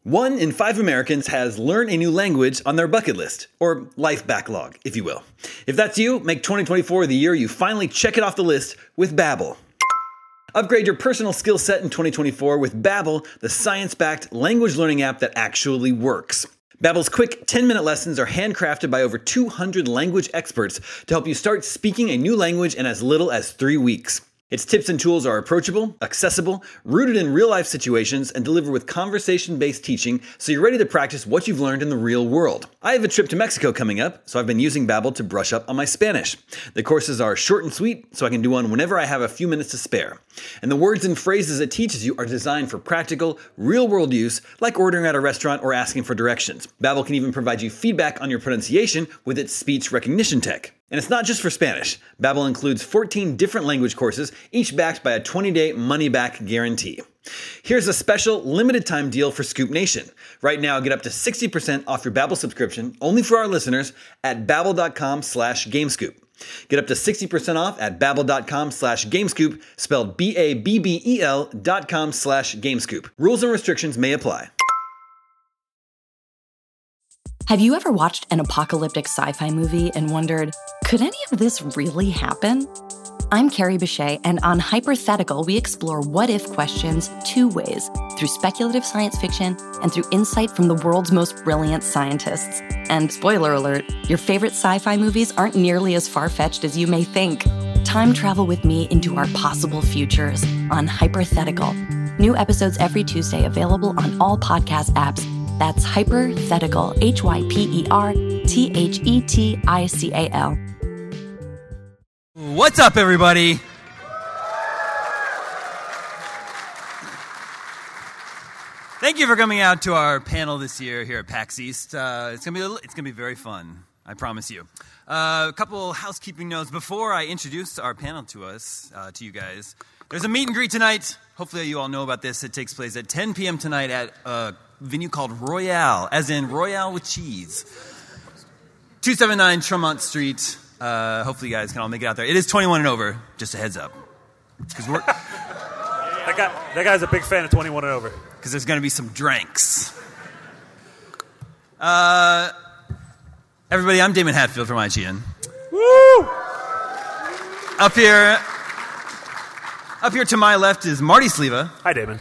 1 in 5 Americans has learn a new language on their bucket list, or life backlog, if you will. If that's you, make 2024 the year you finally check it off the list with Babbel. Upgrade your personal skill set in 2024 with Babbel, the science-backed language learning app that actually works. Babbel's quick 10-minute lessons are handcrafted by over 200 language experts to help you start speaking a new language in as little as 3 weeks. Its tips and tools are approachable, accessible, rooted in real-life situations, and deliver with conversation-based teaching so you're ready to practice what you've learned in the real world. I have a trip to Mexico coming up, so I've been using Babbel to brush up on my Spanish. The courses are short and sweet, so I can do one whenever I have a few minutes to spare. And the words and phrases it teaches you are designed for practical, real-world use, like ordering at a restaurant or asking for directions. Babbel can even provide you feedback on your pronunciation with its speech recognition tech. And it's not just for Spanish. Babbel includes 14 different language courses, each backed by a 20-day money-back guarantee. Here's a special limited-time deal for Scoop Nation. Right now, get up to 60% off your Babbel subscription, only for our listeners, at babbel.com/gamescoop. Get up to 60% off at babbel.com/gamescoop, spelled BABBEL.com/gamescoop. Rules and restrictions may apply. Have you ever watched an apocalyptic sci-fi movie and wondered, could any of this really happen? I'm Carrie Bechet, and on Hypothetical, we explore what-if questions 2 ways, through speculative science fiction and through insight from the world's most brilliant scientists. And spoiler alert, your favorite sci-fi movies aren't nearly as far-fetched as you may think. Time travel with me into our possible futures on Hypothetical. New episodes every Tuesday, available on all podcast apps. That's Hypothetical, HYPERTHETICAL. What's up, everybody? Thank you for coming out to our panel this year here at PAX East. It's gonna be very fun, I promise you. A couple housekeeping notes before I introduce our panel to you guys. There's a meet and greet tonight. Hopefully you all know about this. It takes place at 10 p.m. tonight at a venue called Royale, as in Royale with cheese. 279 Tremont Street. Hopefully you guys can all make it out there. It is 21 and over, just a heads up. That guy's a big fan of 21 and over. Because there's going to be some drinks. Everybody, I'm Damon Hatfield from IGN. Woo! Up here to my left is Marty Sleva. Hi, Damon.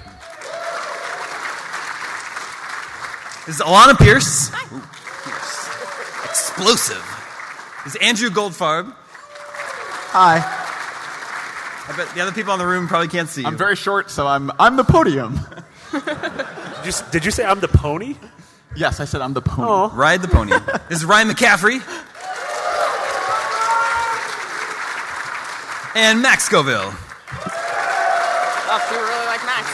This is Alana Pierce. Ooh, Pierce. Explosive. This is Andrew Goldfarb. Hi. I bet the other people in the room probably can't see you. I'm very short, so I'm the podium. Did you say I'm the pony? Yes, I said I'm the pony. Oh. Ride the pony. This is Ryan McCaffrey. And Max Scoville. Oh, people really like Max.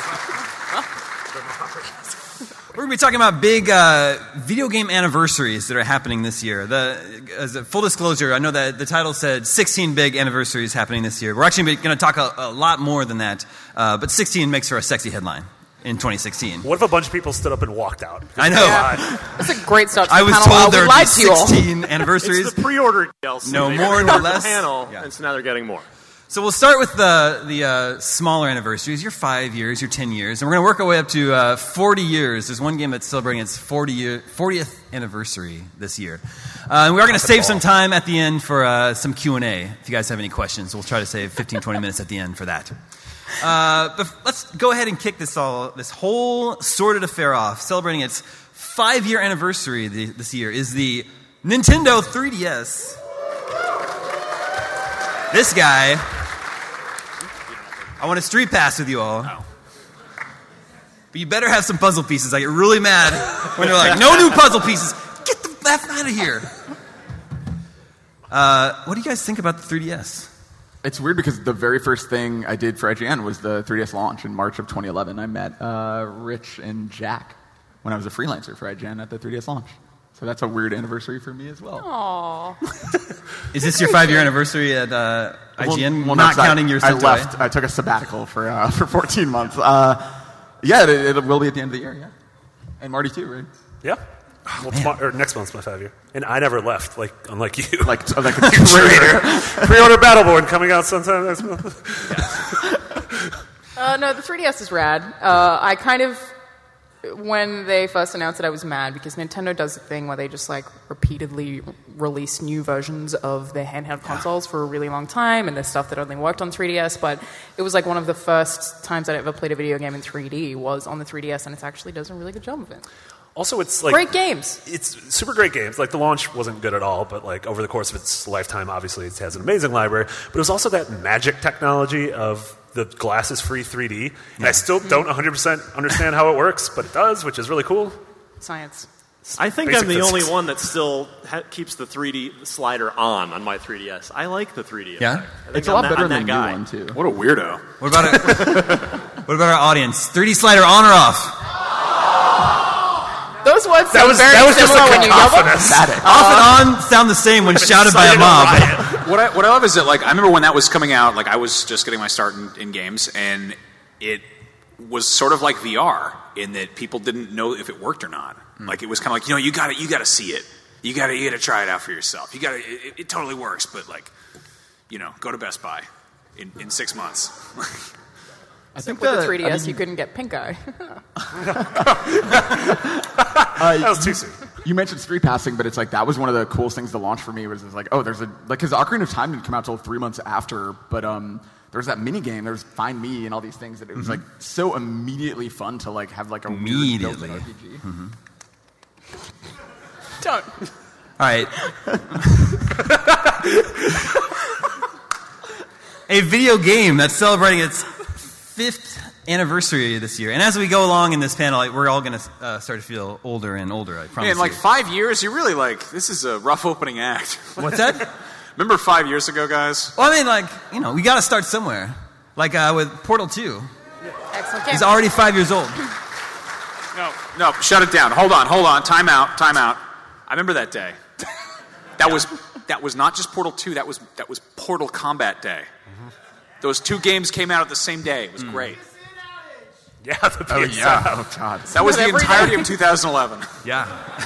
We're going to be talking about big video game anniversaries that are happening this year. As a full disclosure, I know that the title said 16 big anniversaries happening this year. We're actually going to talk a lot more than that, but 16 makes for a sexy headline in 2016. What if a bunch of people stood up and walked out? I know. Yeah. That's a great start to I the was panel. told there We would be lied to you all. 16 anniversaries. It's the pre-order DLC. No They more, no pre-ordered less. The panel, Yeah. and so now they're getting more. So we'll start with the smaller anniversaries, your 5 years, your 10 years, and we're going to work our way up to 40 years. There's one game that's celebrating its 40th anniversary this year. And we are going to save some time at the end for some Q&A. If you guys have any questions, we'll try to save 15, 20 minutes at the end for that. But let's go ahead and kick this whole sordid affair off. Celebrating its 5-year anniversary this year is the Nintendo 3DS. This guy, I want to street pass with you all. But you better have some puzzle pieces. I get really mad when they're like, no new puzzle pieces. Get the F out of here. What do you guys think about the 3DS? It's weird because the very first thing I did for IGN was the 3DS launch in March of 2011. I met Rich and Jack when I was a freelancer for IGN at the 3DS launch. So that's a weird anniversary for me as well. Aww. Is this your 5-year anniversary at IGN? Well, not counting your I stint left. away? I took a sabbatical for 14 months. Yeah, it will be at the end of the year, yeah. And Marty too, right? Yeah. Well, next month's my 5-year. And I never left, unlike you. Like a traitor. Pre-order Battleborn coming out sometime next month. No, the 3DS is rad. When they first announced it, I was mad because Nintendo does a thing where they just like repeatedly release new versions of their handheld consoles for a really long time, and there's stuff that only worked on 3DS. But it was like one of the first times I ever played a video game in 3D was on the 3DS, and it actually does a really good job of it. Also, it's like Great games. It's super great games. Like the launch wasn't good at all, but like over the course of its lifetime, obviously it has an amazing library. But it was also that magic technology of the glasses-free 3D. And I still don't 100% understand how it works, but it does, which is really cool. Science. I think Basic I'm the only physics. one that still keeps the 3D slider on my 3DS. I like the 3D. Yeah? effect. I think It's a lot I'm better I'm than that the new guy. one, too. What a weirdo. What about our audience? 3D slider on or off? Those words That sound was very just similar a when you yell them. cacophonous. Off and on sound the same when shouted by a mob. What I love is that, like, I remember when that was coming out, like, I was just getting my start in games, and it was sort of like VR in that people didn't know if it worked or not. Like, it was kind of like, you gotta see it. You gotta try it out for yourself. It totally works, but, like, go to Best Buy in 6 months. I think With the 3DS, you couldn't get pink eye. That was too soon. You mentioned street passing, but it's like that was one of the coolest things to launch for me. Was like, oh, there's because Ocarina of Time didn't come out till 3 months after, but there's that mini game. There's Find Me and all these things that it was like so immediately fun to like have like a weird built-in RPG. Don't. All right. A video game that's celebrating its 5th anniversary this year. And as we go along in this panel, we're all going to start to feel older and older, I promise Man, like you. 5 years, you're really like, this is a rough opening act. What's that? Remember 5 years ago, guys? Well, I mean, like, we got to start somewhere. Like with Portal 2. Excellent It's game. already 5 years old. No, shut it down. Hold on. Time out. I remember that day. That was not just Portal 2, that was Portal Combat Day. Those two games came out at the same day. It was great. Yeah, the PS. Oh yeah, oh god. That was the Every entirety day. of 2011. Yeah.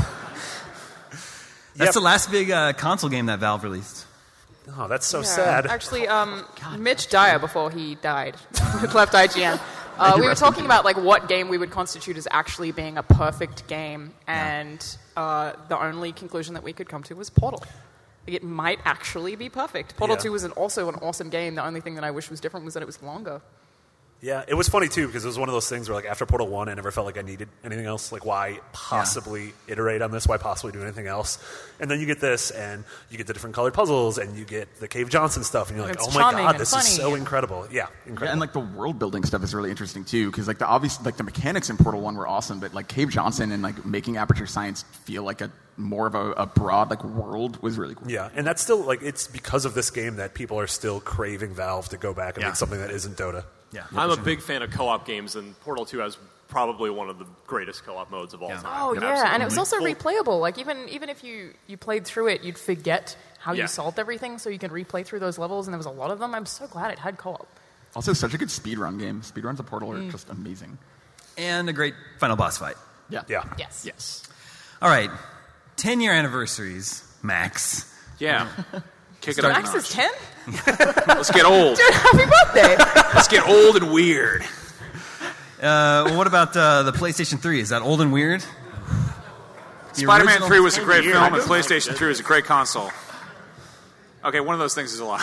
That's the last big console game that Valve released. Oh, that's so Yeah. sad. Actually, Mitch Dyer, before he died, left IGN. We were talking about like what game we would constitute as actually being a perfect game, and the only conclusion that we could come to was Portal. It might actually be perfect. Portal Yeah. 2 was also an awesome game. The only thing that I wish was different was that it was longer. Yeah, it was funny too because it was one of those things where like after Portal 1 I never felt like I needed anything else. Like why possibly iterate on this? Why possibly do anything else? And then you get this and you get the different colored puzzles and you get the Cave Johnson stuff and you're like, It's oh my charming god, and this is funny. so incredible. Yeah, incredible. Yeah, and like the world building stuff is really interesting too, because like the mechanics in Portal 1 were awesome, but like Cave Johnson and like making Aperture Science feel like more of a broad like world was really cool. Yeah, and that's still like it's because of this game that people are still craving Valve to go back and Yeah. make something that isn't Dota. Yeah. I'm a big fan of co-op games, and Portal 2 has probably one of the greatest co-op modes of all time. Oh yeah, and it was also replayable. Like even if you played through it, you'd forget how Yeah. you solved everything, so you can replay through those levels. And there was a lot of them. I'm so glad it had co-op. Also, such a good speedrun game. Speedruns of Portal are just amazing. And a great final boss fight. Yeah. Yeah. Yes. All right. 10-year anniversaries, Max. Yeah. Kick it up a Max is notch. 10. Let's get old. Dude, happy birthday! Let's get old and weird. Well, what about the PlayStation 3? Is that old and weird? The Spider-Man original- 3 was a great film, and I don't PlayStation like it. 3 was a great console. Okay, one of those things is a lot.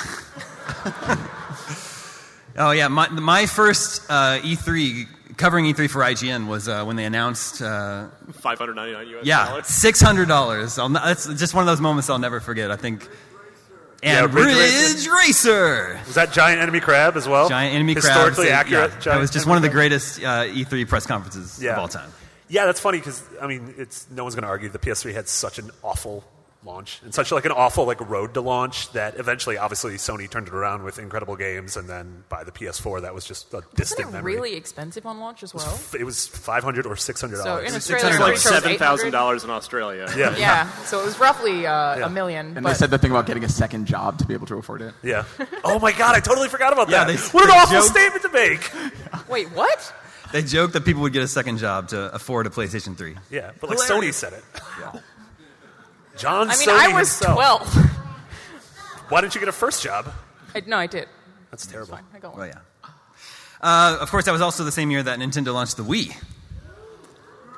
Oh, yeah. My first E3, covering E3 for IGN was when they announced, $599 US yeah, dollars. $600. That's just one of those moments I'll never forget, I think. And Yeah, Ridge Ridge Racer. Was that Giant Enemy Crab as well? Giant enemy crabs. Historically accurate. Yeah, that Giant was just Enemy one of the Crab? greatest E3 press conferences Yeah. of all time. Yeah, that's funny because I mean, it's no one's going to argue the PS3 had such an awful launch and such like an awful like road to launch that eventually, obviously, Sony turned it around with incredible games, and then by the PS4, that was just a distant Wasn't it memory. really expensive on launch as well? It was $500 or $600. So in It's Australia, like I'm sure it was $800. $7,000 in Australia. Yeah. Yeah, so it was roughly a million. And but they said the thing about getting a second job to be able to afford it. Yeah. Oh my God, I totally forgot about Yeah, that. they- What an they awful joked- statement to make. wait, what? They joked that people would get a second job to afford a PlayStation 3. Yeah, but like Hilarious. Sony said it. John I mean, Sony I was himself. 12. Why didn't you get a first job? No, I did. That's terrible. I got one. Well, yeah. Of course, that was also the same year that Nintendo launched the Wii.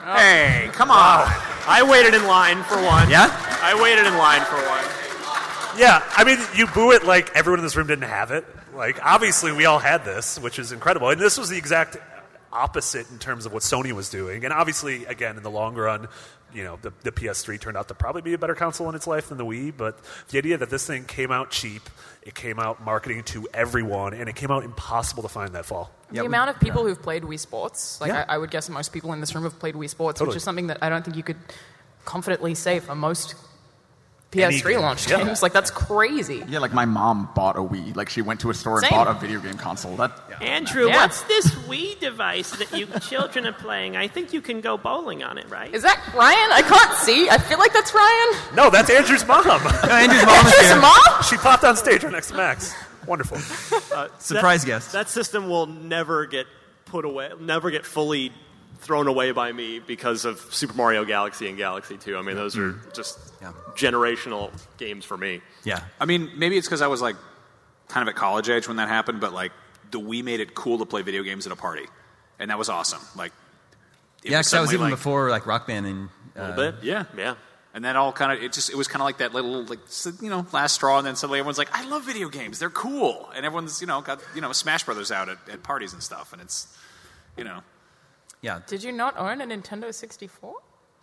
Hey, come on. I waited in line for one. Yeah? I waited in line for one. Yeah, I mean, you boo it like everyone in this room didn't have it. Like, obviously, we all had this, which is incredible. And this was the exact opposite in terms of what Sony was doing. And obviously, again, in the long run, you know, the PS3 turned out to probably be a better console in its life than the Wii. But the idea that this thing came out cheap, it came out marketing to everyone, and it came out impossible to find that fall. The amount of people who've played Wii Sports, like Yeah. I would guess most people in this room have played Wii Sports, Totally. which is something that I don't think you could confidently say for most PS3 game. launch Yeah. games. Like, that's crazy. Yeah, like my mom bought a Wii. Like she went to a store and Same. bought a video game console. Andrew, Yeah. what's this Wii device that you children are playing? I think you can go bowling on it, right? Is that Ryan? I can't see. I feel like that's Ryan. No, that's Andrew's mom. Andrew's mom is Andrew's here. mom? She popped on stage right next to Max. Wonderful. Surprise guest. That system will never get put away, never get fully thrown away by me because of Super Mario Galaxy and Galaxy 2. I mean, those are just generational games for me. Yeah. I mean, maybe it's because I was like kind of at college age when that happened, but like the Wii made it cool to play video games at a party, and that was awesome. Like, Yeah, because that was suddenly, even like, before like Rock Band and A little bit. Yeah. Yeah. And that all kind of it was kind of like that little last straw, and then suddenly everyone's like, I love video games, they're cool, and everyone's got Smash Brothers out at parties and stuff, and it's yeah. Did you not own a Nintendo 64?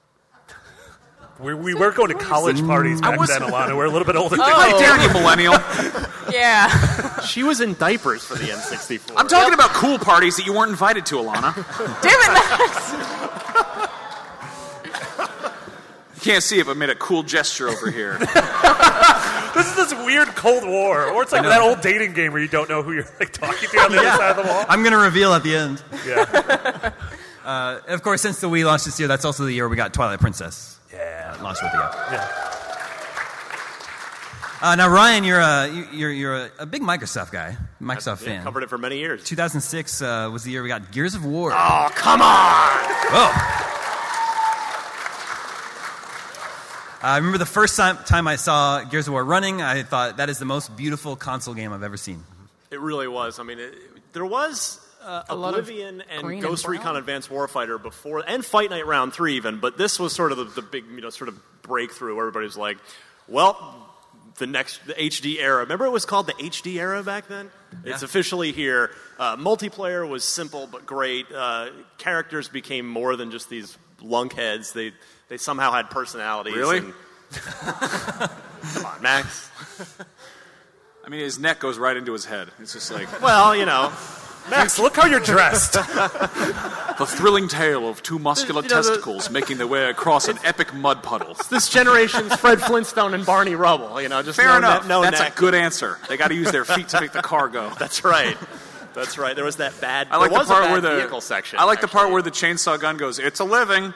We weren't going to college parties back then, Alana. We're a little bit older. How dare you, millennial? Yeah. She was in diapers for the N64. I'm talking about cool parties that you weren't invited to, Alana. Damn it, Max. You can't see it, but made a cool gesture over here. This is this weird Cold War, or it's like that old dating game where you don't know who you're like talking to on the other side of the wall. I'm going to reveal at the end. Yeah. And of course, since the Wii launched this year, that's also the year we got Twilight Princess. Yeah. Launched with the year. Yeah. Now, Ryan, you're a big Microsoft guy, Microsoft fan. Covered it for many years. 2006 was the year we got Gears of War. Oh, come on! Whoa. I remember the first time I saw Gears of War running, I thought that is the most beautiful console game I've ever seen. It really was. I mean, there was lot of Oblivion and green Ghost and Recon brown. Advanced Warfighter before, and Fight Night Round 3 even, but this was sort of the big, sort of breakthrough where everybody was like, well, the HD era. Remember it was called the HD era back then? Yeah. It's officially here. Multiplayer was simple but great. Characters became more than just these lunkheads. They somehow had personalities. Really? Come on, Max. I mean, his neck goes right into his head. It's just like Well, Max, look how you're dressed. the thrilling tale of two muscular testicles making their way across an epic mud puddle. this generation's Fred Flintstone and Barney Rubble. Just Fair enough. No That's neck. a good answer. They got to use their feet to make the car go. That's right. That's right. There was that bad. I like there the was part a bad where the vehicle section. I like the part actually. where the chainsaw gun goes. It's a living.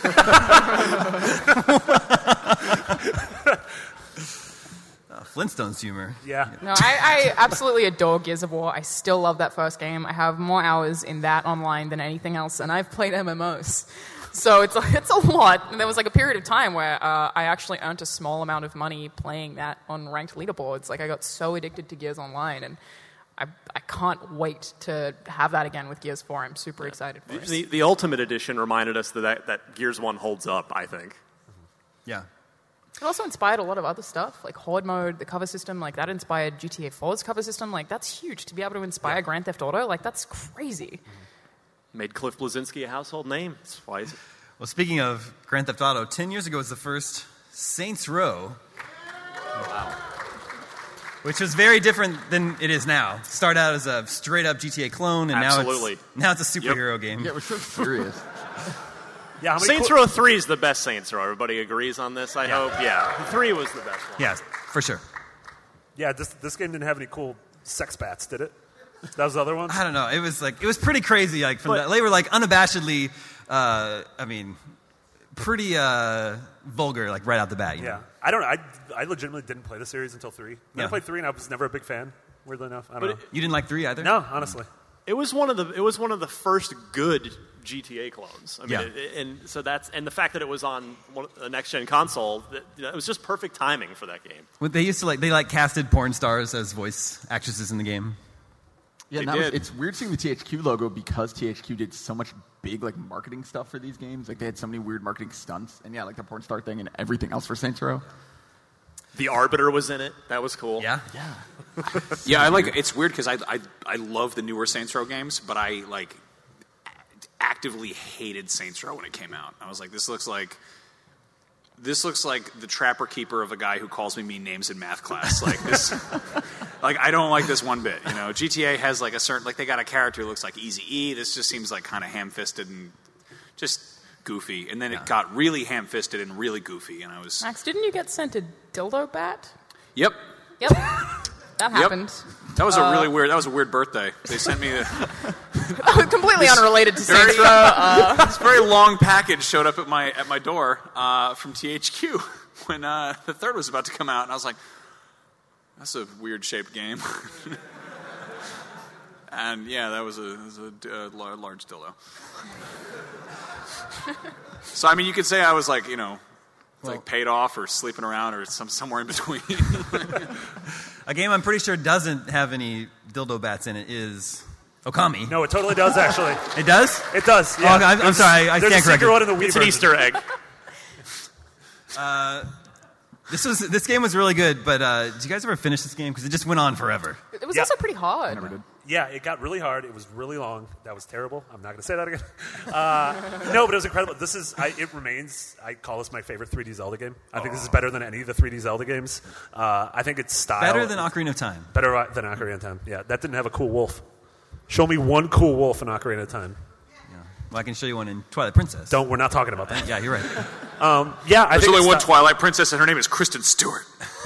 Flintstones humor. Yeah. No, I absolutely adore Gears of War. I still love that first game. I have more hours in that online than anything else, and I've played MMOs. So it's a lot. And there was like a period of time where I actually earned a small amount of money playing that on ranked leaderboards. Like I got so addicted to Gears Online, and I can't wait to have that again with Gears 4. I'm super excited for it. The Ultimate Edition reminded us that Gears 1 holds up, I think. Yeah. It also inspired a lot of other stuff, like Horde Mode, the cover system. Like that inspired GTA 4's cover system. Like that's huge to be able to inspire Grand Theft Auto. Like that's crazy. Made Cliff Bleszinski a household name. That's why Well, speaking of Grand Theft Auto, 10 years ago was the first Saints Row. Wow. Which was very different than it is now. It started out as a straight-up GTA clone, and Absolutely. now it's a superhero game. Yeah, it was so serious. Yeah. How many Saints Row 3 is the best Saints Row. Everybody agrees on this, I hope. Yeah. 3 was the best one. Yeah, for sure. Yeah. This game didn't have any cool sex bats, did it? That was the other one. I don't know. It was pretty crazy. Like they were like unabashedly, pretty vulgar, like right out the bat. You know? I legitimately didn't play the series until 3. I played 3, and I was never a big fan. Weirdly enough, I don't know. You didn't like 3 either? No, honestly. It was one of the first good GTA clones. I mean, Yeah. and the fact that it was on a next gen console, it was just perfect timing for that game. Well, they used to they casted porn stars as voice actresses in the game. Yeah, They did. it's weird seeing the THQ logo because THQ did so much big like marketing stuff for these games. Like they had so many weird marketing stunts, and yeah, like the porn star thing and everything else for Saints Row. The Arbiter was in it. That was cool. Yeah. Yeah, I like. It's weird because I love the newer Saints Row games, but I like actively hated Saints Row when it came out. I was like, this looks like the trapper keeper of a guy who calls me mean names in math class. Like this, like I don't like this one bit. You know, GTA has like a certain like they got a character who looks like Eazy-E. This just seems like kind of ham-fisted and just goofy. And then it got really ham-fisted and really goofy. And I was Max, didn't you get sent a dildo bat? Yep. That happened. That was a really weird. That was a weird birthday. They sent me completely unrelated to Saints Row. This very long package showed up at my door from THQ when the third was about to come out, and I was like, "That's a weird shaped game." And yeah, that was a large dildo. So I mean, you could say I was like, you know. Like paid off or sleeping around or somewhere in between. A game I'm pretty sure doesn't have any dildo bats in it is Okami. No, it totally does, actually. It does? It does, yeah. Oh, I'm sorry, I stand corrected. One in the Wii It's an Easter egg. This game was really good, but did you guys ever finish this game? Because it just went on forever. It was also pretty hard. I never did. Yeah, it got really hard. It was really long. That was terrible. I'm not going to say that again. No, but it was incredible. It remains, I call this my favorite 3D Zelda game. I think this is better than any of the 3D Zelda games. I think it's style. Better than Ocarina of Time. Better than Ocarina of Time, yeah. That didn't have a cool wolf. Show me one cool wolf in Ocarina of Time. Yeah. Well, I can show you one in Twilight Princess. We're not talking about that. Yeah, you're right. Yeah, I There's think only one style. Twilight Princess, and her name is Kristen Stewart.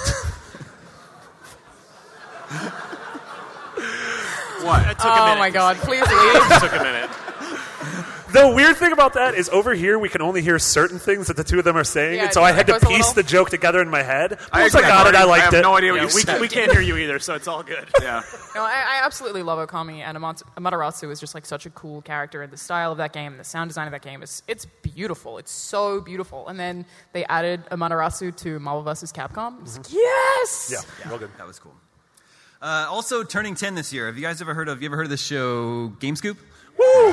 What? It took a minute. Oh my God! Please leave. It took a minute. The weird thing about that is over here we can only hear certain things that the two of them are saying, Yeah, and so I had to it goes a piece little- the joke together in my head. I Once I got it, I liked I have it. no idea what Yeah, you said. we can't hear you either, so it's all good. Yeah. No, I absolutely love Okami, and Amaterasu is just like such a cool character, and the style of that game, the sound design of that game it's beautiful. It's so beautiful. And then they added Amaterasu to Marvel vs. Capcom. It's like, yes. Yeah, real good. That was cool. Also turning 10 this year. Have you guys ever heard of this show GameScoop? Woo!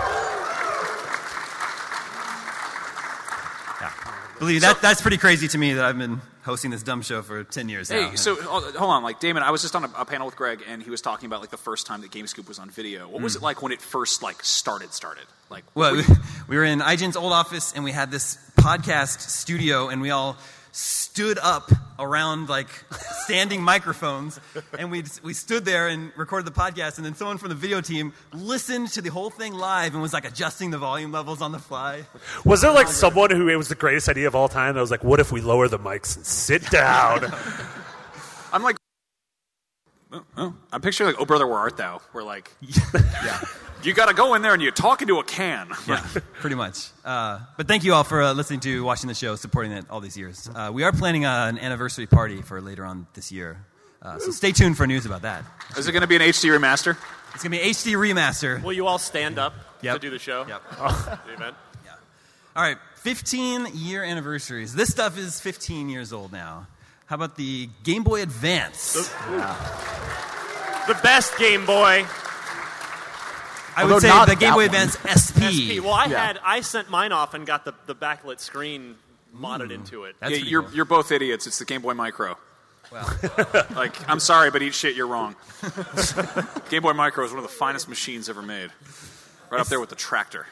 Yeah. Believe that's pretty crazy to me that I've been hosting this dumb show for 10 years now. Hey, so hold on, like Damon, I was just on a panel with Greg, and he was talking about like the first time that GameScoop was on video. What was it like when it first like started? Like, Well, we were in IGN's old office, and we had this podcast studio, and we all stood up around like standing microphones, and we stood there and recorded the podcast, and then someone from the video team listened to the whole thing live and was like adjusting the volume levels on the fly. Was there like someone who it was the greatest idea of all time that was like, what if we lower the mics and sit down? I'm like, I'm picturing like, Oh Brother, Where Art Thou? Where like, you got to go in there and you talk into a can. Yeah, pretty much. But thank you all for listening to, watching the show, supporting it all these years. We are planning an anniversary party for later on this year. So stay tuned for news about that. Is it going to be an HD remaster? It's going to be HD remaster. Will you all stand up Yep. to do the show? Yep. The event? All right, 15-year anniversaries. This stuff is 15 years old now. How about the Game Boy Advance? The best Game Boy. I would say not the Game that Boy one. Advance SP. Well, I sent mine off and got the backlit screen modded into it. That's Yeah, pretty you're cool. you're both idiots. It's the Game Boy Micro. Well, Like, I'm sorry, but eat shit, you're wrong. Game Boy Micro is one of the finest machines ever made. Right up there with the tractor.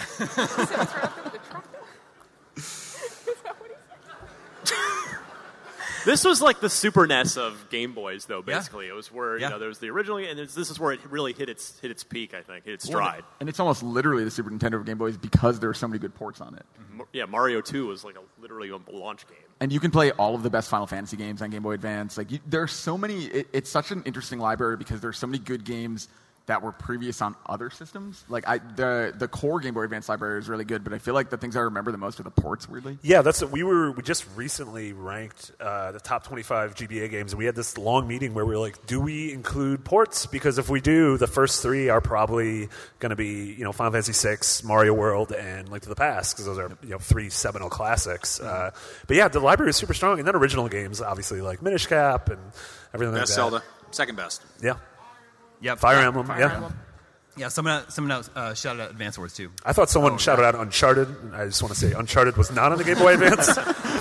This was like the Super NES of Game Boys, though. Yeah. Basically, it was where Yeah. there was the original, and this is where it really hit its peak. I think hit its stride. And it's almost literally the Super Nintendo of Game Boys because there are so many good ports on it. Yeah, Mario 2 was like literally a launch game. And you can play all of the best Final Fantasy games on Game Boy Advance. Like there are so many. It's such an interesting library because there's so many good games that were previous on other systems. Like the core Game Boy Advance library is really good, but I feel like the things I remember the most are the ports. Weirdly, Yeah, we just recently ranked the top 25 GBA games, and we had this long meeting where we were like, do we include ports? Because if we do, the first three are probably going to be Final Fantasy VI, Mario World, and Link to the Past, because those are three seminal classics. But yeah, the library is super strong, and then original games, obviously like Minish Cap and everything Best like that. Zelda. Second best. Yeah. yep. Fire Emblem, Fire yeah. Emblem. Yeah, someone else shouted out Advance Wars too. I thought someone shouted out Uncharted. I just want to say Uncharted was not on the Game Boy Advance.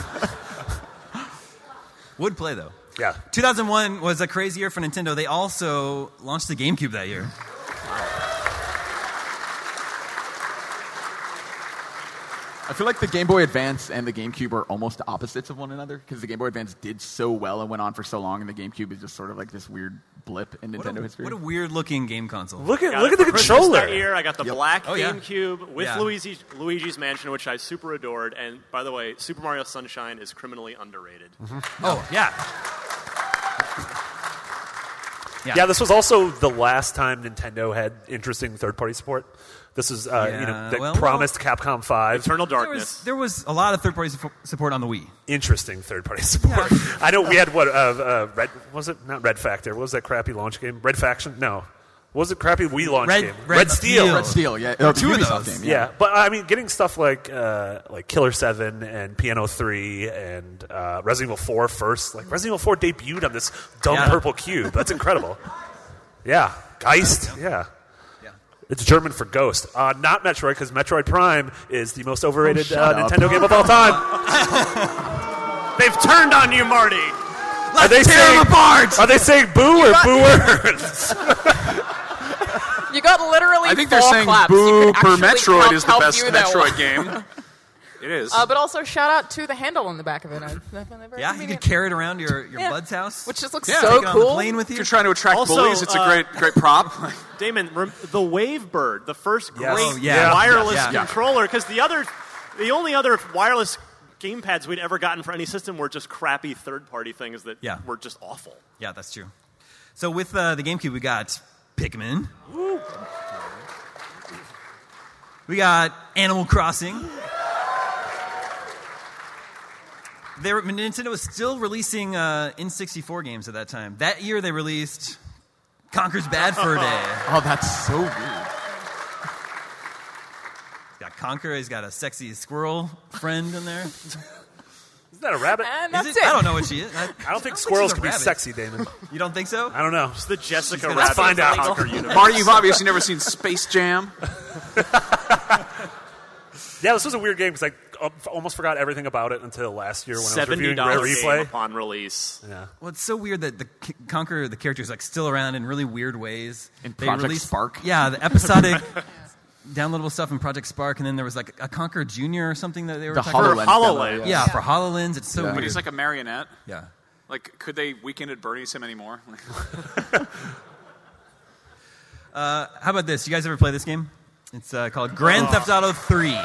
Would play though. Yeah. 2001 was a crazy year for Nintendo. They also launched the GameCube that year. I feel like the Game Boy Advance and the GameCube are almost opposites of one another because the Game Boy Advance did so well and went on for so long, and the GameCube is just sort of like this weird blip in Nintendo history. What a weird-looking game console. Look at For the Christmas controller. that year, I got the black Oh, yeah. GameCube with Yeah. Luigi's Mansion, which I super adored. And by the way, Super Mario Sunshine is criminally underrated. Oh, yeah. Yeah, this was also the last time Nintendo had interesting third-party support. This is, promised Capcom 5. Eternal Darkness. There was a lot of third-party support on the Wii. Interesting third-party support. I know we had Red was it not Red Factor? What was that crappy launch game? Red Faction? No. What was it crappy Wii launch game? Red Steel. Red Steel, yeah. Oh, Two of Ubisoft those. game, Yeah, but I mean, getting stuff like Killer 7 and Piano 3 and Resident Evil 4 first. Like Resident Evil 4 debuted on this dumb purple cube. That's incredible. Yeah, Geist. Yeah. It's German for ghost. Not Metroid, because Metroid Prime is the most overrated Nintendo game of all time. They've turned on you, Marty. Are they saying boo or booers? You got literally I think 4 they're saying claps. boo You per can actually Metroid count is the how best few there Metroid were. game. It is. But also shout out to the handle on the back of it. Yeah, you could carry it around your bud's house. Which just looks Take so it on the cool. plane with If you. you're trying to attract Also, bullies, it's a great prop. Damon, the Wavebird, the first great Oh, yeah. wireless Yeah. controller, because the only other wireless gamepads we'd ever gotten for any system were just crappy third-party things that were just awful. Yeah, that's true. So with the GameCube, we got Pikmin. We got Animal Crossing. Nintendo was still releasing N64 games at that time. That year, they released Conker's Bad Fur Day. Oh, that's so weird. He's got Conker. He's got a sexy squirrel friend in there. Isn't that a rabbit? And Is that's it? it. I don't know what she is. I don't think she's squirrels a can be rabbit. sexy, Damon. You don't think so? I don't know. It's the Jessica gonna Rabbit find out. Conker universe. Marty, you've obviously never seen Space Jam. Yeah, this was a weird game because I almost forgot everything about it until last year when I was reviewing Rare $70 game Replay. upon release. Yeah. Well, it's so weird that the Conker, the character, is like still around in really weird ways. In They Project released- Spark? Yeah, the episodic downloadable stuff in Project Spark, and then there was like a Conker Junior or something that they were The talking about. HoloLens. HoloLens. Yeah, for HoloLens, it's so Yeah. But weird. he's like a marionette. Yeah. Like, could they Weekend at Bernie's him anymore? How about this? You guys ever play this game? It's called Grand Theft Auto 3.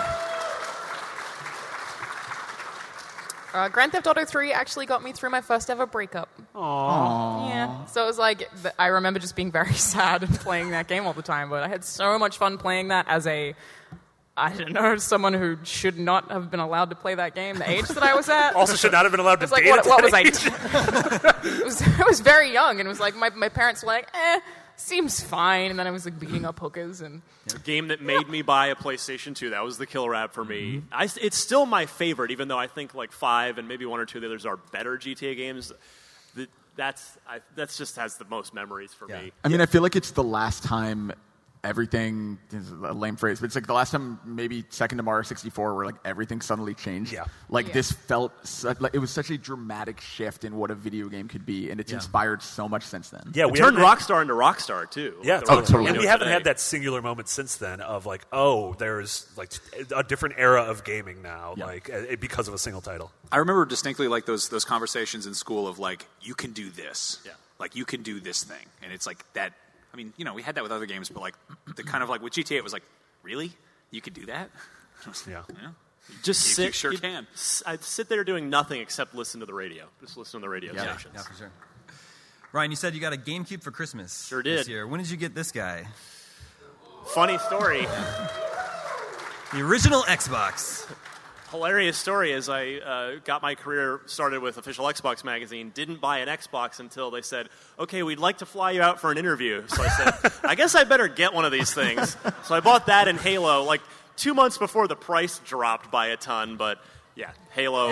Grand Theft Auto 3 actually got me through my first ever breakup. Aww. Yeah. So it was like, I remember just being very sad and playing that game all the time, but I had so much fun playing that as I don't know, someone who should not have been allowed to play that game, the age that I was at. Also should not have been allowed to It was like, date at what was I? that age. I was very young, and it was like, my parents were like, seems fine, and then I was like beating up hookers, and A game that made me buy a PlayStation 2. That was the killer app for me. It's still my favorite, even though I think like 5 and maybe 1 or 2 of the others are better GTA games. That's just has the most memories for me. I mean, I feel like it's the last time everything is a lame phrase, but it's like the last time maybe second to Mario 64 where like everything suddenly changed. Yeah. Like this felt like it was such a dramatic shift in what a video game could be, and it's inspired so much since then. Yeah, It turned Rockstar into Rockstar too. Yeah, totally. And we haven't had that singular moment since then of like, oh, there's like a different era of gaming now, like because of a single title. I remember distinctly like those conversations in school of like, you can do this. Yeah. Like, you can do this thing. And it's like that. I mean, you know, we had that with other games, but like the kind of like with GTA, it was like, really? You could do that? Yeah. Just You sure can. I'd sit there doing nothing except listen to the radio. Just listen to the radio stations. Yeah, for sure. Ryan, you said you got a GameCube for Christmas. Sure did. This year. When did you get this guy? Funny story. The original Xbox. Hilarious story is I got my career started with Official Xbox Magazine, didn't buy an Xbox until they said, okay, we'd like to fly you out for an interview. So I said, I guess I better get one of these things. So I bought that and Halo like 2 months before the price dropped by a ton, but yeah, Halo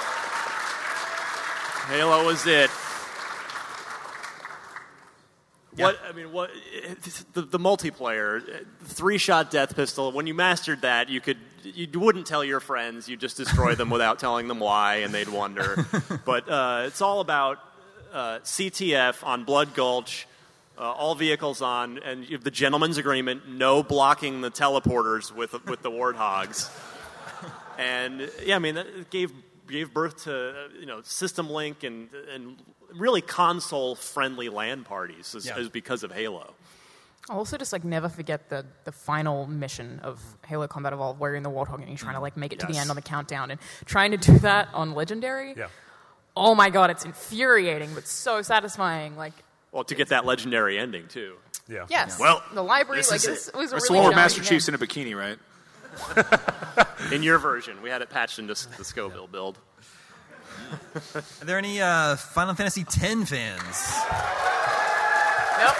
was it. What the multiplayer 3-shot death pistol? When you mastered that, you wouldn't tell your friends. You just destroy them without telling them why, and they'd wonder. But it's all about CTF on Blood Gulch. All vehicles on, and you have the gentleman's agreement: no blocking the teleporters with the warthogs. And yeah, I mean, that gave birth to System Link and really console-friendly LAN parties is because of Halo. I'll also just never forget the final mission of Halo Combat Evolved, where you're in the Warthog and you're trying to make it to the end on the countdown, and trying to do that on Legendary. Yeah. Oh my god, it's infuriating, but so satisfying. Well, to get that legendary ending too. Yeah. Yes. Well, the library, this it was a It's really the one where challenging Master game. Chief's in a bikini, right? In your version, we had it patched into the Scoville build. Are there any Final Fantasy X fans? Yep.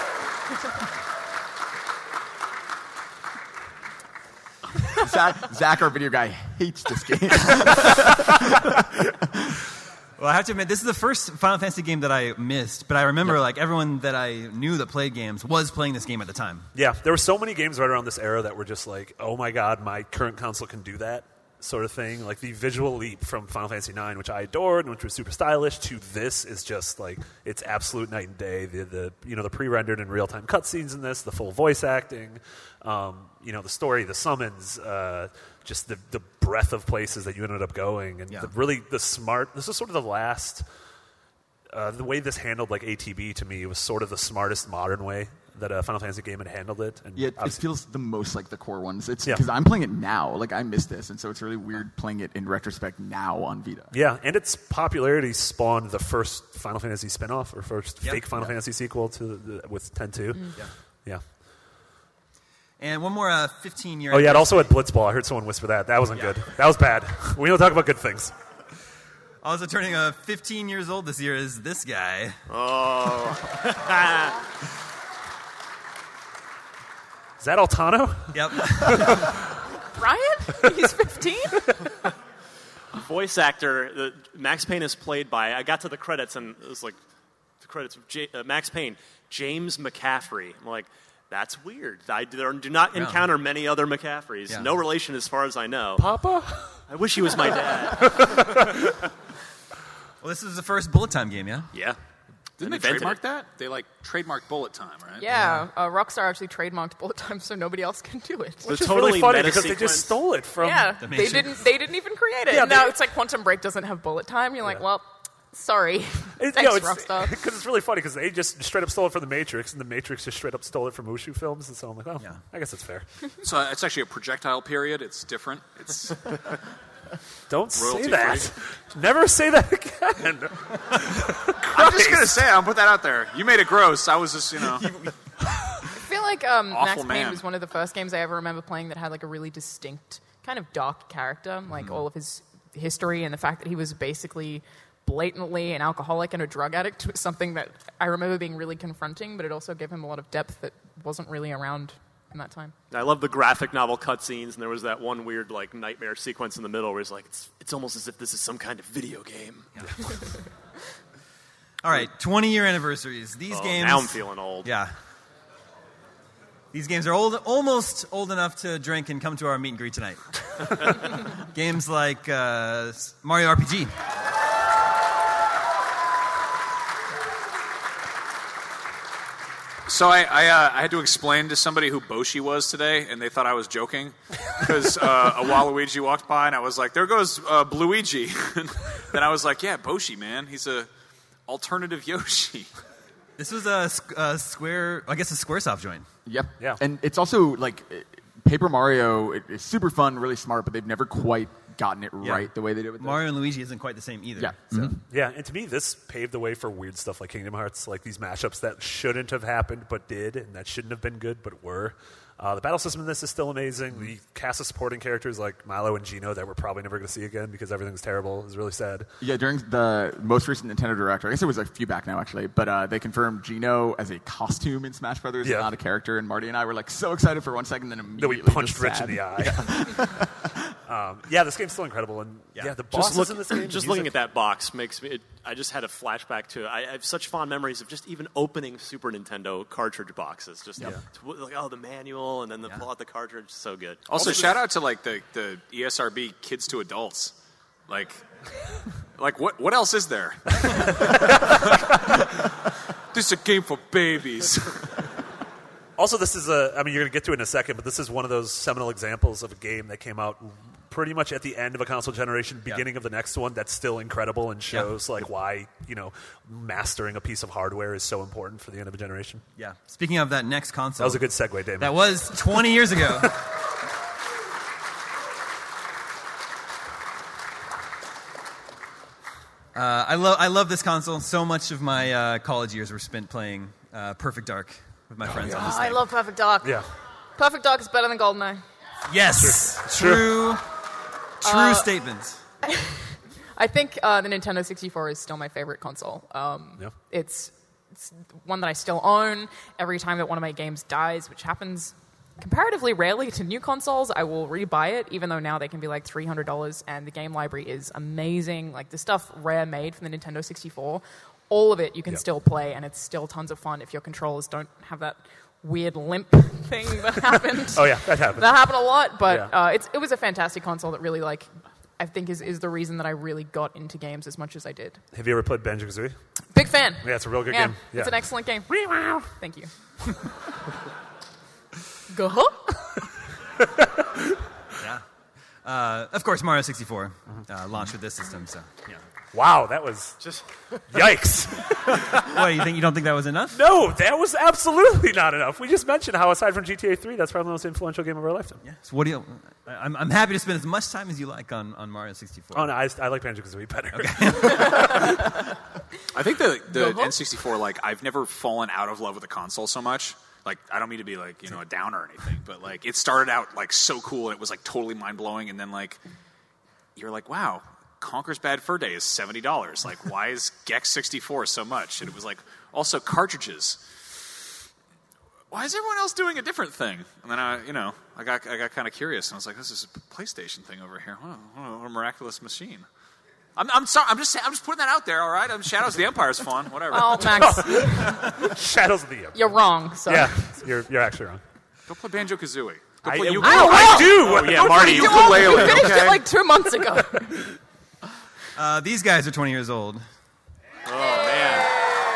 Zach, our video guy, hates this game. Well, I have to admit, this is the first Final Fantasy game that I missed, but I remember everyone that I knew that played games was playing this game at the time. Yeah, there were so many games right around this era that were just oh my god, my current console can do that sort of thing. Like the visual leap from Final Fantasy IX, which I adored and which was super stylish, to this is just it's absolute night and day. The pre-rendered and real-time cutscenes in this, the full voice acting, the story, the summons, just the breadth of places that you ended up going, and this is sort of the last, the way this handled ATB to me was sort of the smartest modern way that a Final Fantasy game had handled it. And Yeah, it feels the most like the core ones. It's Yeah. because I'm playing it now. I missed this, and so it's really weird playing it in retrospect now on Vita. Yeah, and its popularity spawned the first Final Fantasy spinoff, or first fake Final Fantasy sequel with 10-2. Yeah. And one more 15-year... Oh, yeah, it also had Blitzball. I heard someone whisper that. That wasn't good. That was bad. We don't talk about good things. Also turning 15 years old this year is this guy. Oh. Is that Altano? Yep. Ryan? He's 15? Voice actor, Max Payne is played by, I got to the credits and it was the credits of Max Payne, James McCaffrey. I'm like, that's weird. I do not encounter many other McCaffreys. Yeah. No relation as far as I know. Papa? I wish he was my dad. Well, this is the first Bullet Time game, yeah? Yeah. Didn't they trademark that? They trademarked Bullet Time, right? Yeah. Rockstar actually trademarked Bullet Time so nobody else can do it. Which is totally really funny meta because they sequence. just stole it from... Yeah, The they Matrix. didn't even create it. Yeah, Now they- it's Quantum Break doesn't have bullet time. You're like, well, sorry. Thanks, It's Rockstar. because it's really funny because they just straight up stole it from the Matrix, and the Matrix just straight up stole it from Wushu films, and so I'm like, oh, Yeah. I guess that's fair. So it's actually a projectile period. It's different. It's Don't say Royalty that. Never say that again. I'm just gonna say, I'll put that out there. You made it gross. I was just, I feel like Max Payne man. was one of the first games I ever remember playing that had a really distinct kind of dark character, all of his history and the fact that he was basically blatantly an alcoholic and a drug addict was something that I remember being really confronting, but it also gave him a lot of depth that wasn't really around in that time. I love the graphic novel cutscenes, and there was that one weird nightmare sequence in the middle where it's it's almost as if this is some kind of video game. All right, 20-year anniversaries. These games... Now I'm feeling old. Yeah. These games are almost old enough to drink and come to our meet and greet tonight. Games like Mario RPG. So I had to explain to somebody who Boshi was today, and they thought I was joking because a Waluigi walked by, and I was like, "There goes Bluigi." Then I was like, "Yeah, Boshi, man, he's a alternative Yoshi." This was a Square, I guess a Squaresoft joint. Yep. Yeah. And it's also Paper Mario is super fun, really smart, but they've never quite gotten it right the way they did with Mario and Luigi isn't quite the same either. Yeah. So. Yeah, and to me, this paved the way for weird stuff like Kingdom Hearts, like these mashups that shouldn't have happened but did, and that shouldn't have been good but were. The battle system in this is still amazing. The cast of supporting characters like Milo and Gino that we're probably never going to see again because everything's terrible is really sad. Yeah, during the most recent Nintendo Direct, I guess it was a few back now actually, but they confirmed Gino as a costume in Smash Brothers, and not a character. And Marty and I were so excited for 1 second, then immediately Then we punched just Rich sad. in the eye. Yeah, this game's still incredible, and the bosses in this game. Just looking at that box makes me. I just had a flashback to I have such fond memories of just even opening Super Nintendo cartridge boxes. Just like the manual and then pull out the cartridge. So good. Also, shout out to like the ESRB kids to adults. Like what else is there? This is a game for babies. Also, this is you're going to get to it in a second, but this is one of those seminal examples of a game that came out pretty much at the end of a console generation, beginning of the next one, that's still incredible and shows why, mastering a piece of hardware is so important for the end of a generation. Yeah. Speaking of that next console. That was a good segue, Damon. That was 20 years ago. I love this console. So much of my college years were spent playing Perfect Dark with my friends on this thing. I love Perfect Dark. Yeah. Perfect Dark is better than GoldenEye. Yes. True statements. I think the Nintendo 64 is still my favorite console. It's one that I still own. Every time that one of my games dies, which happens comparatively rarely to new consoles, I will rebuy it, even though now they can be like $300, and the game library is amazing. Like the stuff Rare made from the Nintendo 64, all of it you can still play, and it's still tons of fun if your controllers don't have that weird limp thing that happened. Oh yeah, that happened. That happened a lot, but it was a fantastic console that really I think is the reason that I really got into games as much as I did. Have you ever played Banjo-Kazooie? Big fan. Yeah, it's a real good game. Yeah. It's an excellent game. Thank you. Go. Yeah. Of course, Mario 64 launched with this system. So yeah. Wow, that was just yikes. What, you don't think that was enough? No, that was absolutely not enough. We just mentioned how, aside from GTA 3, that's probably the most influential game of our lifetime. Yeah. So what do you? I'm happy to spend as much time as you like on Mario 64. Oh no, I like Banjo-Kazooie better. Okay. I think the N64, I've never fallen out of love with a console so much. I don't mean to be a downer or anything, but it started out so cool and it was totally mind blowing, and then you're like, wow, Conker's Bad Fur Day is $70. Why is Gex 64 so much? And it was also cartridges. Why is everyone else doing a different thing? And then I got kind of curious, and I was like, this is a PlayStation thing over here. What a miraculous machine. I'm sorry. I'm just putting that out there. All right. Shadows of the Empire is fun. Whatever. Oh, Max. Shadows of the Empire. You're wrong. So. Yeah, you're actually wrong. Go play Banjo-Kazooie. Go I play do. Oh yeah, Marty. You Ukulele. finished it 2 months ago. These guys are 20 years old. Oh man.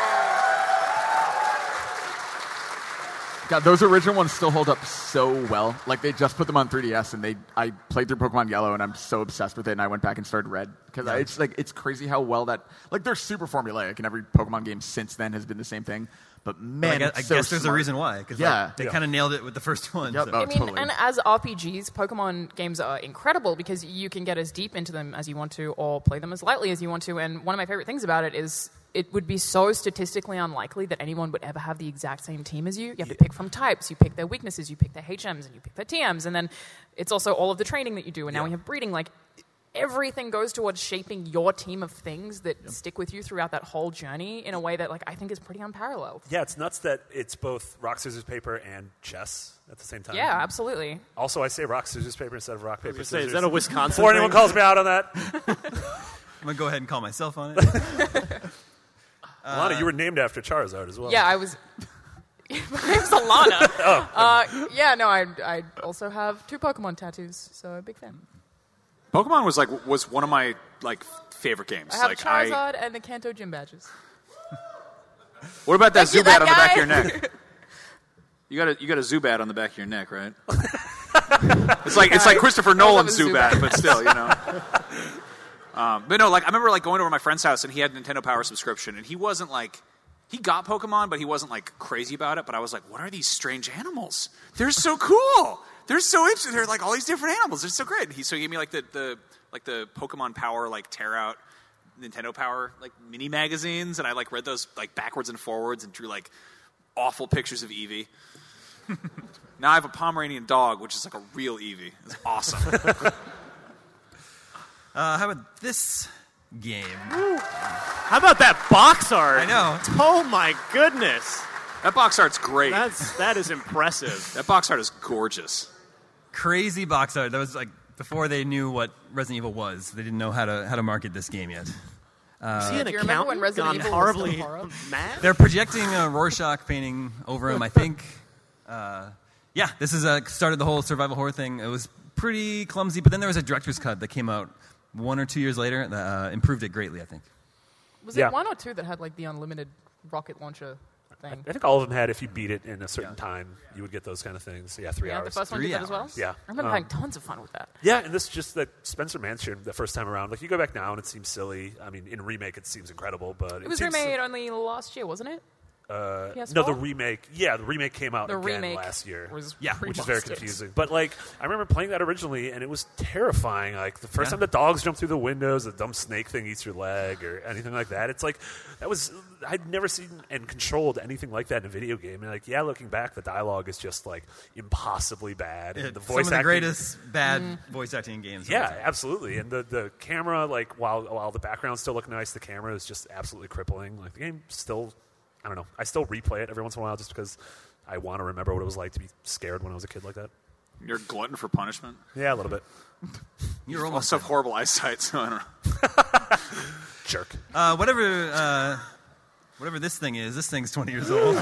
God, those original ones still hold up so well. They just put them on 3DS, and I played through Pokemon Yellow, and I'm so obsessed with it, and I went back and started Red. Because it's crazy how well that... they're super formulaic, and every Pokemon game since then has been the same thing. But man, I guess there's a reason why. Because they kind of nailed it with the first one. Yep. So. Oh, totally. And as RPGs, Pokemon games are incredible because you can get as deep into them as you want to or play them as lightly as you want to. And one of my favorite things about it is it would be so statistically unlikely that anyone would ever have the exact same team as you. You have to pick from types. You pick their weaknesses. You pick their HMs. And you pick their TMs. And then it's also all of the training that you do. And now we have breeding. Everything goes towards shaping your team of things that stick with you throughout that whole journey in a way that I think is pretty unparalleled. Yeah, it's nuts that it's both rock, scissors, paper, and chess at the same time. Yeah, absolutely. Also, I say rock, scissors, paper instead of rock, paper, scissors. Is that a Wisconsin Before anyone calls me out on that. I'm going to go ahead and call myself on it. Alana, you were named after Charizard as well. Yeah, I was... My name's Alana. I also have 2 Pokemon tattoos, so a big fan. Pokemon was one of my favorite games. I have Charizard and the Kanto gym badges. What about that Thank you, Zubat that on the back of your guy. neck? You got a Zubat on the back of your neck, right? It's like Christopher Nolan's Zubat, but still, But no, I remember going over to my friend's house and he had a Nintendo Power subscription, and he wasn't he got Pokemon, but he wasn't crazy about it. But I was like, what are these strange animals? They're so cool. They're so interesting. They're all these different animals. They're so great. So he gave me the Pokemon Power tear out Nintendo Power mini magazines, and I read those backwards and forwards and drew awful pictures of Eevee. Now I have a Pomeranian dog, which is a real Eevee. It's awesome. How about this game? How about that box art? I know. Oh my goodness. That box art's great. That is impressive. That box art is gorgeous. Crazy box art. That was before they knew what Resident Evil was. They didn't know how to market this game yet. Is he an Do you remember when accountant Resident gone Evil was horribly still horror? mad? They're projecting a Rorschach painting over him, I think. Yeah, this is started the whole survival horror thing. It was pretty clumsy, but then there was a director's cut that came out 1 or 2 years later that improved it greatly, I think. Was Yeah. it 1 or 2 that had like the unlimited rocket launcher thing? I think all of them had, if you beat it in a certain time, you would get those kind of things. Yeah, 3 Yeah, hours. the first one 3 did that as well? hours. Yeah. I remember having tons of fun with that. Yeah, and this is just that Spencer Mansion the first time around. Like, you go back now and it seems silly. I mean, in remake it seems incredible, but It was seems, remade only last year, wasn't it? PS4? No, the remake. Yeah, the remake came out The again remake last year. was which is very remastered. confusing. But like, I remember playing that originally, and it was terrifying. Like the first time the dogs jump through the windows, the dumb snake thing eats your leg, or anything like that. It's like that was I'd never seen and controlled anything like that in a video game. And like, yeah, looking back, the dialogue is just like impossibly bad. And the voice Some of the acting, greatest bad voice acting in games. of all yeah, time. absolutely. And the camera, like while the backgrounds still look nice, the camera is just absolutely crippling. Like the game still, I don't know. I still replay it every once in a while just because I want to remember what it was like to be scared when I was a kid like that. You're a glutton for punishment. Yeah, a little bit. You're Also almost have horrible eyesight, so I don't know. Jerk. whatever this thing is. This thing's 20 years old.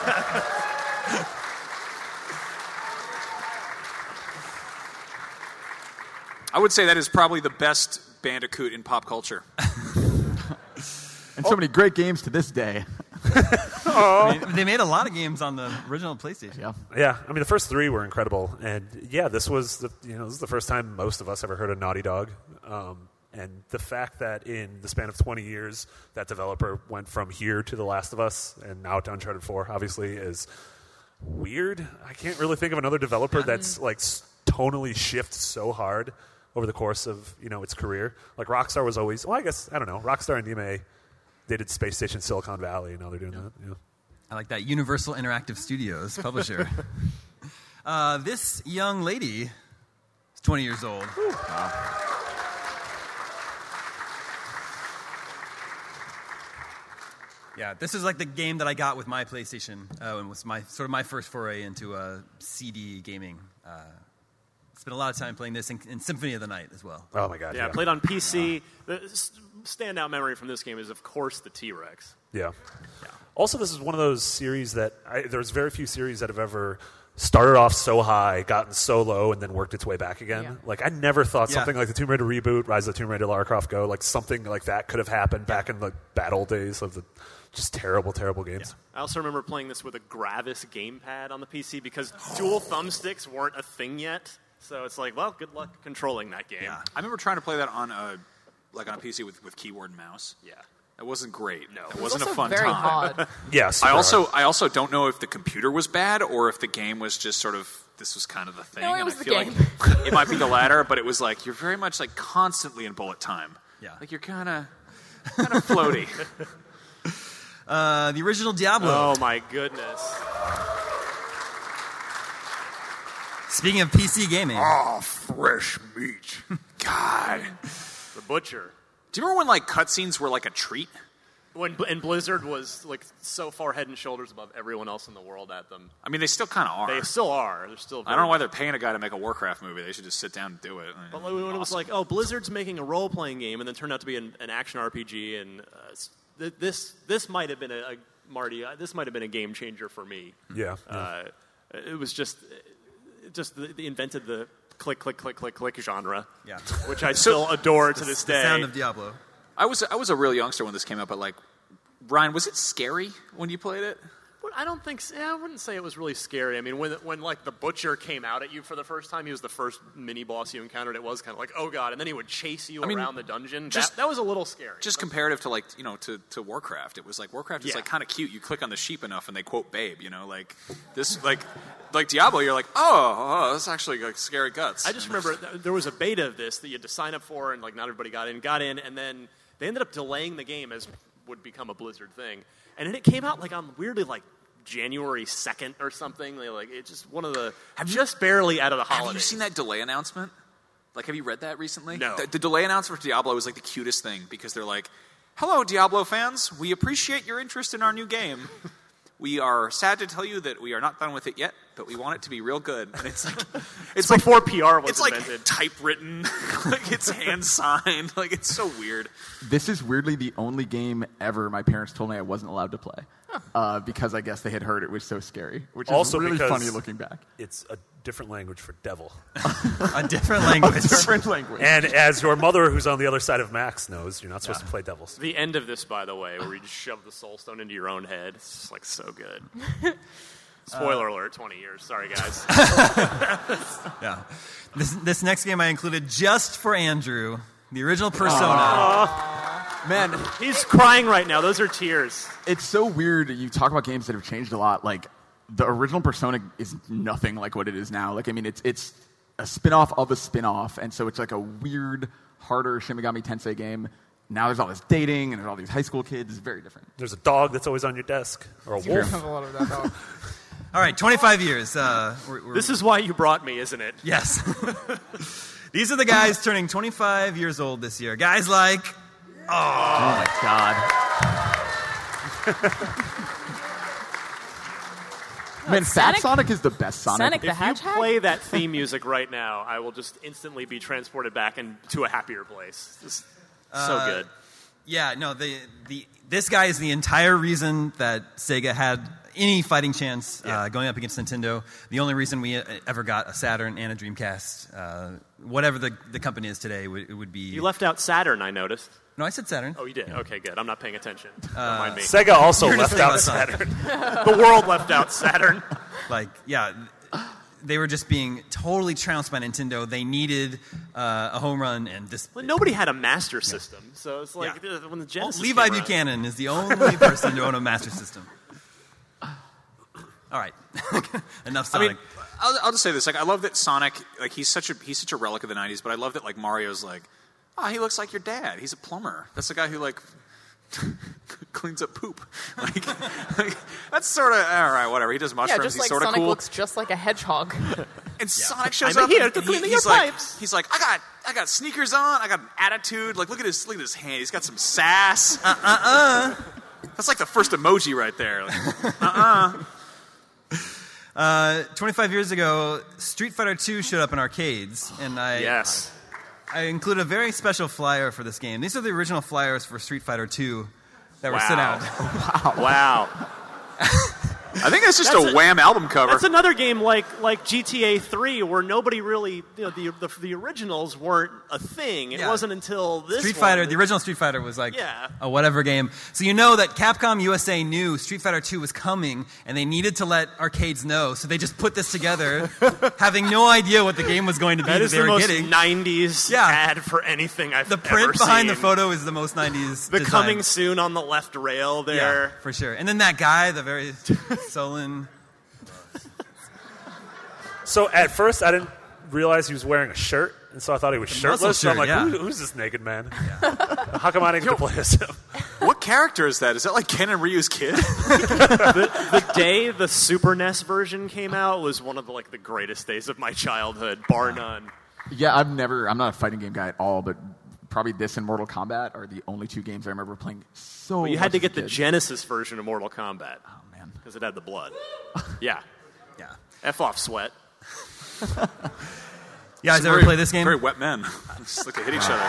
I would say that is probably the best Bandicoot in pop culture. And so many great games to this day. I mean, they made a lot of games on the original PlayStation. Yeah. Yeah, I mean the first 3 were incredible, and yeah, this was the first time most of us ever heard of Naughty Dog, and the fact that in the span of 20 years that developer went from here to The Last of Us and now to Uncharted 4, obviously, is weird. I can't really think of another developer that's like tonally shifts so hard over the course of its career. Like Rockstar was always, well, I guess I don't know. Rockstar and DMA, they did Space Station Silicon Valley, and now they're doing that. Yeah. I like that. Universal Interactive Studios, publisher. This young lady is 20 years old. Yeah, this is like the game that I got with my PlayStation, and was my first foray into CD gaming. Spent a lot of time playing this in Symphony of the Night as well. Oh my god. Yeah, played on PC. The standout memory from this game is, of course, the T-Rex. Yeah. Also, this is one of those series that there's very few series that have ever started off so high, gotten so low, and then worked its way back again. Yeah. Like, I never thought Yeah. something like the Tomb Raider reboot, Rise of the Tomb Raider, Lara Croft Go, like something like that could have happened back in the bad old days of the just terrible, terrible games. I also remember playing this with a Gravis gamepad on the PC because dual thumbsticks weren't a thing yet. So it's like, well, good luck controlling that game. Yeah. I remember trying to play that on a PC with keyboard and mouse. Yeah. It wasn't great. No, it It's wasn't also a fun very time. hard. Yeah, super hard. I also don't know if the computer was bad or if the game was just sort of this was kind of the thing. No, it and was I the feel game. like it might be the latter, but it was like you're very much like constantly in bullet time. Yeah. Like you're kind of floaty. The original Diablo. Oh my goodness. Speaking of PC gaming, Oh, fresh meat. God. The Butcher. Do you remember when like cutscenes were like a treat? And Blizzard was like so far head and shoulders above everyone else in the world at them. I mean, they still kind of are. They still are. They're still. I don't know why they're paying a guy to make a Warcraft movie. They should just sit down and do it. But like, when it was like, oh, Blizzard's making a role-playing game, and then turned out to be an action RPG, and this might have been Marty. This might have been a game changer for me. Yeah. It was just they invented the click click click click click genre, Yeah. which I still adore to this the day. sound of Diablo. I was a real youngster when this came out, but like, Ryan, was it scary when you played it? But I don't think. I wouldn't say it was really scary. I mean, when like the Butcher came out at you for the first time, he was the first mini boss you encountered. It was kind of like, oh god, and then he would chase you around the dungeon. That was a little scary. Just comparative to like to Warcraft, it was like Warcraft is Yeah. like kind of cute. You click on the sheep enough and they quote "babe," like this like Diablo. You're like, oh, that's actually like scary guts. I just remember there was a beta of this that you had to sign up for, and like not everybody got in, and then they ended up delaying the game as would become a Blizzard thing, and then it came out like on weirdly like January 2nd or something. Like it's just one of the just barely out of the holidays. Have you seen that delay announcement? Like, have you read that recently? No. The delay announcement for Diablo was like the cutest thing because they're like, "Hello, Diablo fans. We appreciate your interest in our new game. We are sad to tell you that we are not done with it yet. but we want it to be real good. And it's like It's before PR was it's like invented. typewritten, like it's hand signed, like it's so weird. This is weirdly the only game ever my parents told me I wasn't allowed to play because I guess they had heard it was so scary, which Also is really because funny looking back. It's a different language for devil. A different language. Different language. And as your mother, who's on the other side of Max, knows, you're not supposed to play devils. The end of this, by the way, where you just shove the soul stone into your own head. It's just like so good. Spoiler alert, 20 years. Sorry, guys. Yeah. This next game I included just for Andrew, the original Persona. Man, He's crying right now. Those are tears. it's so weird. You talk about games that have changed a lot. Like, the original Persona is nothing like what it is now. Like, I mean, it's a spin-off of a spin-off, and so it's like a weird, harder Shin Megami Tensei game. Now there's all this dating, and there's all these high school kids. It's very different. There's a dog that's always on your desk, or a You wolf. have a lot of that dog. All right, 25 years. This is why you brought me, isn't it? Yes. These are the guys turning 25 years old this year. Guys like... Oh my god. Man, Fat Sonic? Sonic is the best Sonic. Sonic the If you Hedgehog? play that theme music right now, I will just instantly be transported back into a happier place. Just so good. Yeah, no, this guy is the entire reason that Sega had any fighting chance going up against Nintendo. The only reason we ever got a Saturn and a Dreamcast, whatever the company is today, it would be... You left out Saturn, I noticed. No, I said Saturn. Oh, you did? Okay, good. I'm not paying attention. Don't mind me. Sega also You're left just out thinking Saturn. The world left out Saturn. Like, yeah, they were just being totally trounced by Nintendo. They needed a home run, and this... Well, nobody had a Master System, so it's like Yeah. when the Genesis Levi came around- Buchanan is the only person to own a Master System. All right. Enough I Sonic. mean, I'll just say this: like, I love that Sonic, like, he's such a relic of the '90s. But I love that, like, Mario's like, he looks like your dad. He's a plumber. That's the guy who like cleans up poop. Like that's sort of all right. Whatever. He does Yeah, mushrooms. just He's like sort of Sonic cool. looks just like a hedgehog. And Sonic shows I'm up. here and to clean your he's like, pipes. He's like, I got sneakers on. I got an attitude. Like, look at his hand. He's got some sass. That's like the first emoji right there. Like, 25 years ago, Street Fighter II showed up in arcades, and Yes. I included a very special flyer for this game. These are the original flyers for Street Fighter II that were sent out. Wow. I think that's just That's a a- Wham album cover. That's another game like GTA 3 where nobody really, the originals weren't a thing. It Yeah. wasn't until this Street one Fighter, that- the original Street Fighter was like Yeah. a whatever game. So you know that Capcom USA knew Street Fighter 2 was coming, and they needed to let arcades know. So they just put this together, having no idea what the game was going to be That that is they the were most getting. 90s Yeah. ad for anything I've The ever print behind the seen. photo is the most 90s The design. coming soon on the left rail there. Yeah, for sure. And then that guy, the very sullen... So at first, I didn't realize he was wearing a shirt, and so I thought he was muscle shirtless. So I'm shirt, like, yeah. who's this naked man? How come I didn't get to play as him? What character is that? Is that like Ken and Ryu's kid? The day the Super NES version came out was one of the greatest days of my childhood, bar none. Yeah, I'm not a fighting game guy at all, but probably this and Mortal Kombat are the only two games I remember playing so But you had much to as a get the kid. Genesis version of Mortal Kombat Oh, man. because it had the blood. Yeah. Yeah. F off, sweat. You guys ever play this game? Very wet men. Just like they hit each other.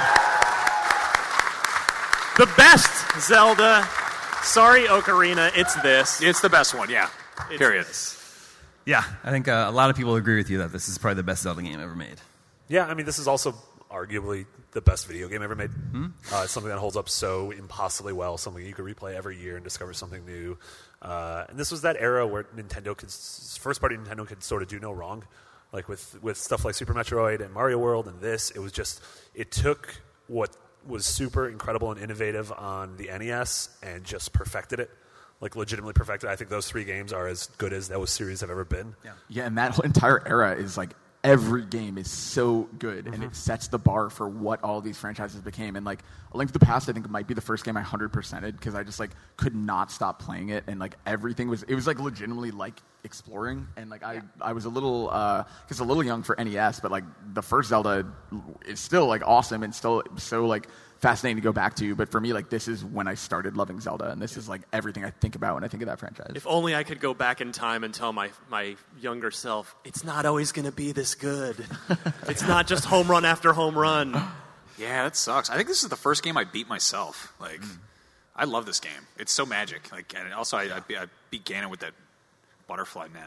The best Zelda. Sorry, Ocarina. It's this. It's the best one, yeah. It's Period. this. Yeah, I think a lot of people agree with you that this is probably the best Zelda game ever made. Yeah, I mean, this is also arguably the best video game ever made. It's something that holds up so impossibly well, something you could replay every year and discover something new. And this was that era where first-party Nintendo could sort of do no wrong. Like with stuff like Super Metroid and Mario World and this, it took what was super incredible and innovative on the NES and just perfected it. Like legitimately perfected. I think those three games are as good as those series have ever been. Yeah, and that whole entire era is like every game is so good, and it sets the bar for what all these franchises became. And like A Link to the Past, I think might be the first game I 100%ed because I just like could not stop playing it, and like everything was like legitimately like exploring. And like I was a little because a little young for NES, but like the first Zelda is still like awesome and still so like fascinating to go back to. But for me, like, this is when I started loving Zelda, and this is like everything I think about when I think of that franchise. If only I could go back in time and tell my younger self, it's not always going to be this good. It's not just home run after home run. Yeah, that sucks. I think this is the first game I beat myself. Like, I love this game. It's so magic. Like, and also I beat Ganon with that butterfly net.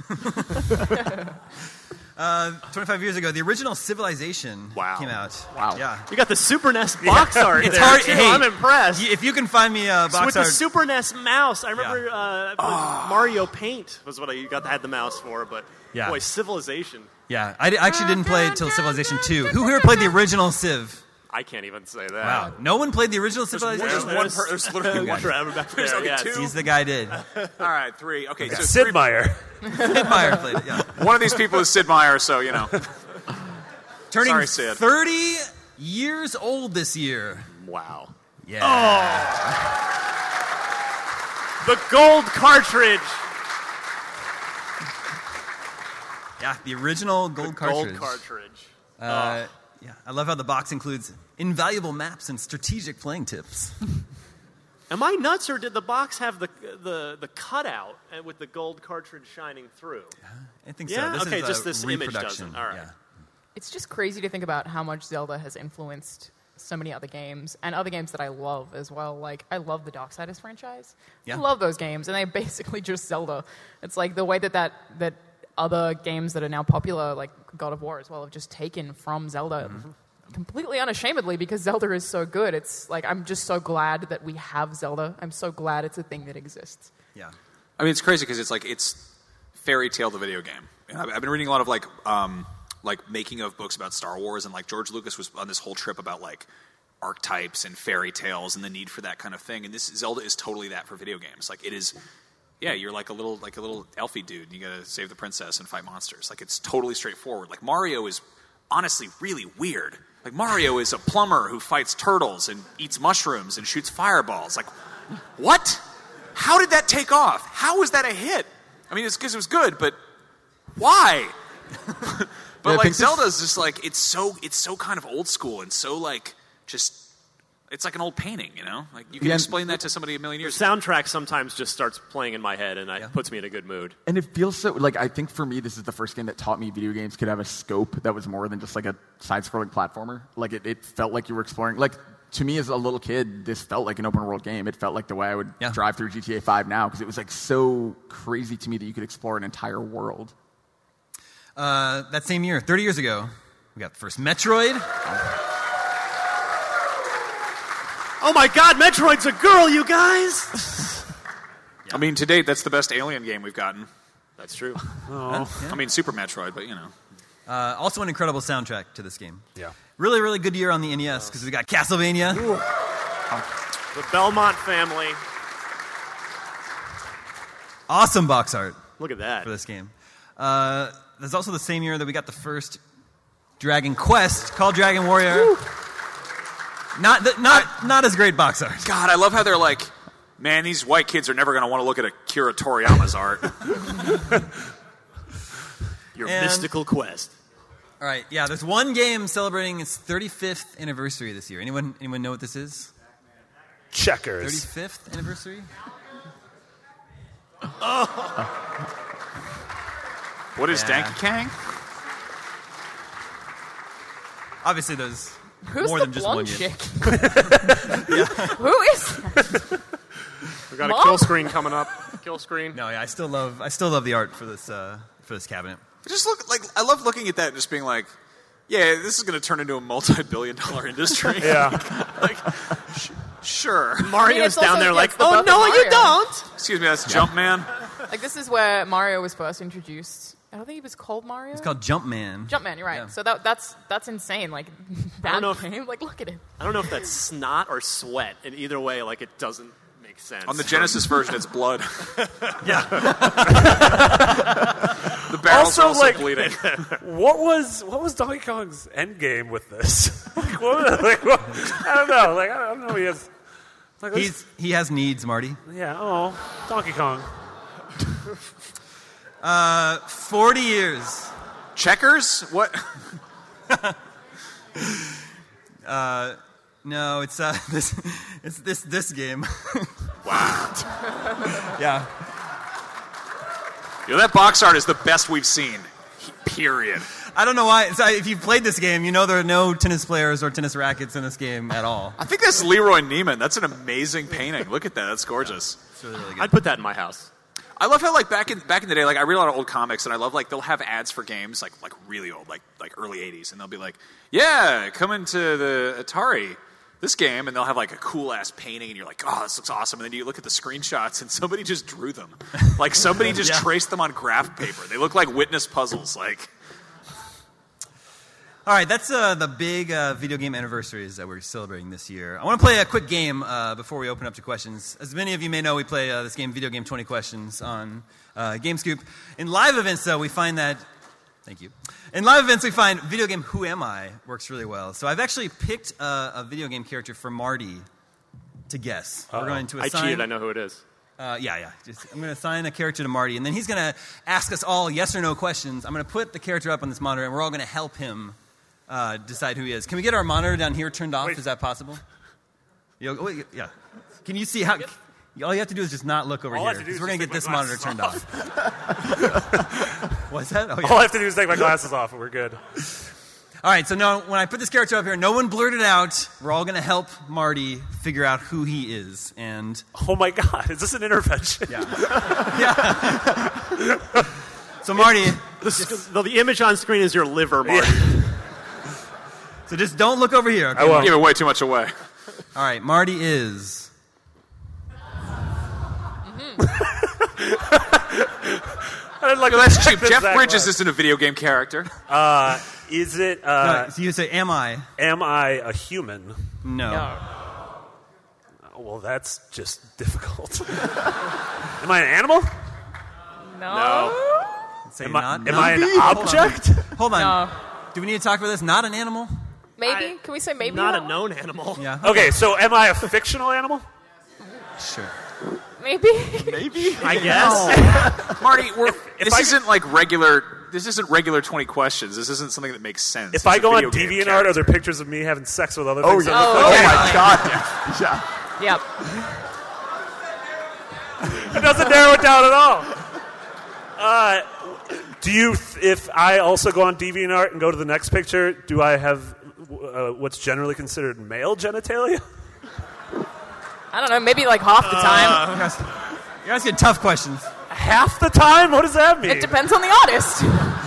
25 years ago, the original Civilization came out. Wow. Yeah. You got the Super NES box art It's there, hard. too. Hey, I'm impressed. If you can find me a box with art. the Super NES mouse. I remember Mario Paint was what I had the mouse for, but boy, Civilization. Yeah, I actually didn't play it till Civilization 2. Who here played the original Civ? I can't even say that. Wow. No one played the original Civilization? There's literally one. There's like yes. two. He's the guy did. All right, 3. Okay, so Sid Meier. Sid Meier played it, yeah. one of these people is Sid Meier, so, you know. Turning Sorry, Sid. 30 years old this year. Wow. Yeah. The gold cartridge. Yeah, the original gold cartridge. Gold cartridge. Yeah, I love how the box includes invaluable maps and strategic playing tips. Am I nuts, or did the box have the cutout with the gold cartridge shining through? I think Yeah? so. Okay, is just a this image reproduction. doesn't. All right. Yeah. It's just crazy to think about how much Zelda has influenced so many other games and other games that I love as well. Like, I love the Darksiders franchise. Yeah. I love those games, and they're basically just Zelda. It's like the way that other games that are now popular, like God of War as well, have just taken from Zelda completely unashamedly because Zelda is so good. It's like, I'm just so glad that we have Zelda. I'm so glad it's a thing that exists. Yeah. I mean, it's crazy because it's Fairy Tale the video game. And I've been reading a lot of like making of books about Star Wars, and like George Lucas was on this whole trip about like archetypes and fairy tales and the need for that kind of thing. And this Zelda is totally that for video games. Like, it is. Yeah, you're like a little elfy dude. You gotta save the princess and fight monsters. Like, it's totally straightforward. Like, Mario is honestly really weird. Like, Mario is a plumber who fights turtles and eats mushrooms and shoots fireballs. Like, what? How did that take off? How was that a hit? I mean, it's because it was good, but why? But like, Zelda's just like, it's so kind of old school and so like just. It's like an old painting, you know? Like, you can explain that to somebody a million years ago. The soundtrack sometimes just starts playing in my head, and it puts me in a good mood. And it feels so, like, I think for me, this is the first game that taught me video games could have a scope that was more than just like a side-scrolling platformer. Like, it felt like you were exploring. Like, to me as a little kid, this felt like an open-world game. It felt like the way I would drive through GTA 5 now, because it was like so crazy to me that you could explore an entire world. That same year, 30 years ago, we got the first Metroid. Oh my God, Metroid's a girl, you guys! I mean, to date, that's the best Alien game we've gotten. That's true. I mean, Super Metroid, but you know. Also an incredible soundtrack to this game. Yeah. Really, really good year on the NES because we got Castlevania. The Belmont family. Awesome box art. Look at that. For this game. There's also the same year that we got the first Dragon Quest called Dragon Warrior. Woo. Not as great box art. God, I love how they're like, man, these white kids are never going to want to look at Akira Toriyama's art. Your mystical quest. All right, yeah, there's one game celebrating its 35th anniversary this year. Anyone know what this is? Checkers. 35th anniversary? What is Donkey Kong? Obviously, there's Who's more the than just blonde one chick? Who is that? We got a kill screen coming up. Kill screen. No, yeah, I still love the art for this cabinet. Just look like I love looking at that and just being like, yeah, this is going to turn into a multi-billion-dollar industry. Yeah. Like, sure. Mario's down there like, oh no, you don't. Excuse me, that's Jumpman. Like, this is where Mario was first introduced. I don't think he was called Mario. It's called Jumpman. Jumpman, you're right. Yeah. So that's insane. Like, that game, like, look at it. I don't know if that's snot or sweat. And either way, like, it doesn't make sense. On the Genesis version, it's blood. Yeah. The barrel's also like, bleeding. What was Donkey Kong's end game with this? I don't know. Like, I don't know. He has. Like, he has needs, Marty. Yeah. Oh, Donkey Kong. 40 years. Checkers? What? No, it's this game. Wow. Yeah. That box art is the best we've seen. Period. I don't know why. So if you've played this game, you know there are no tennis players or tennis rackets in this game at all. I think that's Leroy Neiman. That's an amazing painting. Look at that. That's gorgeous. It's really, really good. I'd put that in my house. I love how back in the day, I read a lot of old comics, and I love they'll have ads for games like really old, like early '80s, and they'll be like, "Yeah, come into the Atari." This game, and they'll have a cool ass painting, and you're like, "Oh, this looks awesome!" And then you look at the screenshots, and somebody just drew them, somebody just traced them on graph paper. They look like witness puzzles, All right, that's the big video game anniversaries that we're celebrating this year. I want to play a quick game before we open up to questions. As many of you may know, we play this game, Video Game 20 Questions, on GameScoop. In live events, though, we find that... Thank you. In live events, we find video game Who Am I works really well. So I've actually picked a video game character for Marty to guess. Uh-oh. We're going to assign... I cheated. I know who it is. Yeah. I'm going to assign a character to Marty, and then he's going to ask us all yes or no questions. I'm going to put the character up on this monitor, and we're all going to help him decide who he is. Can we get our monitor down here turned off? Wait. Is that possible? Yeah. Can you see how... All you have to do is just not look over here, because we're going to get this monitor turned off. What's that? Oh, yeah. All I have to do is take my glasses off, and we're good. All right, so now when I put this character up here, no one blurted out. We're all going to help Marty figure out who he is. And oh, my God. Is this an intervention? Yeah. So, Marty... The image on screen is your liver, Marty. Yeah. So just don't look over here. Okay? I won't. Giving way too much away. All right, Marty is... That's cheap. Jeff Bridges isn't a video game character. Is it... no, so you say, am I? Am I a human? No. Well, that's just difficult. Am I an animal? No. Say am I an object? Hold on. No. Do we need to talk about this? Not an animal? Maybe? Can we say maybe? Not a known animal. Yeah. Okay, so am I a fictional animal? Sure. Maybe. I guess. Marty, this isn't regular. This isn't regular 20 questions. This isn't something that makes sense. If I go on DeviantArt, are there pictures of me having sex with other things? Oh my God. Yeah. Yep. It doesn't narrow it down at all. Do you? If I also go on DeviantArt and go to the next picture, do I have what's generally considered male genitalia? I don't know. Maybe half the time. You're asking tough questions. Half the time? What does that mean? It depends on the artist.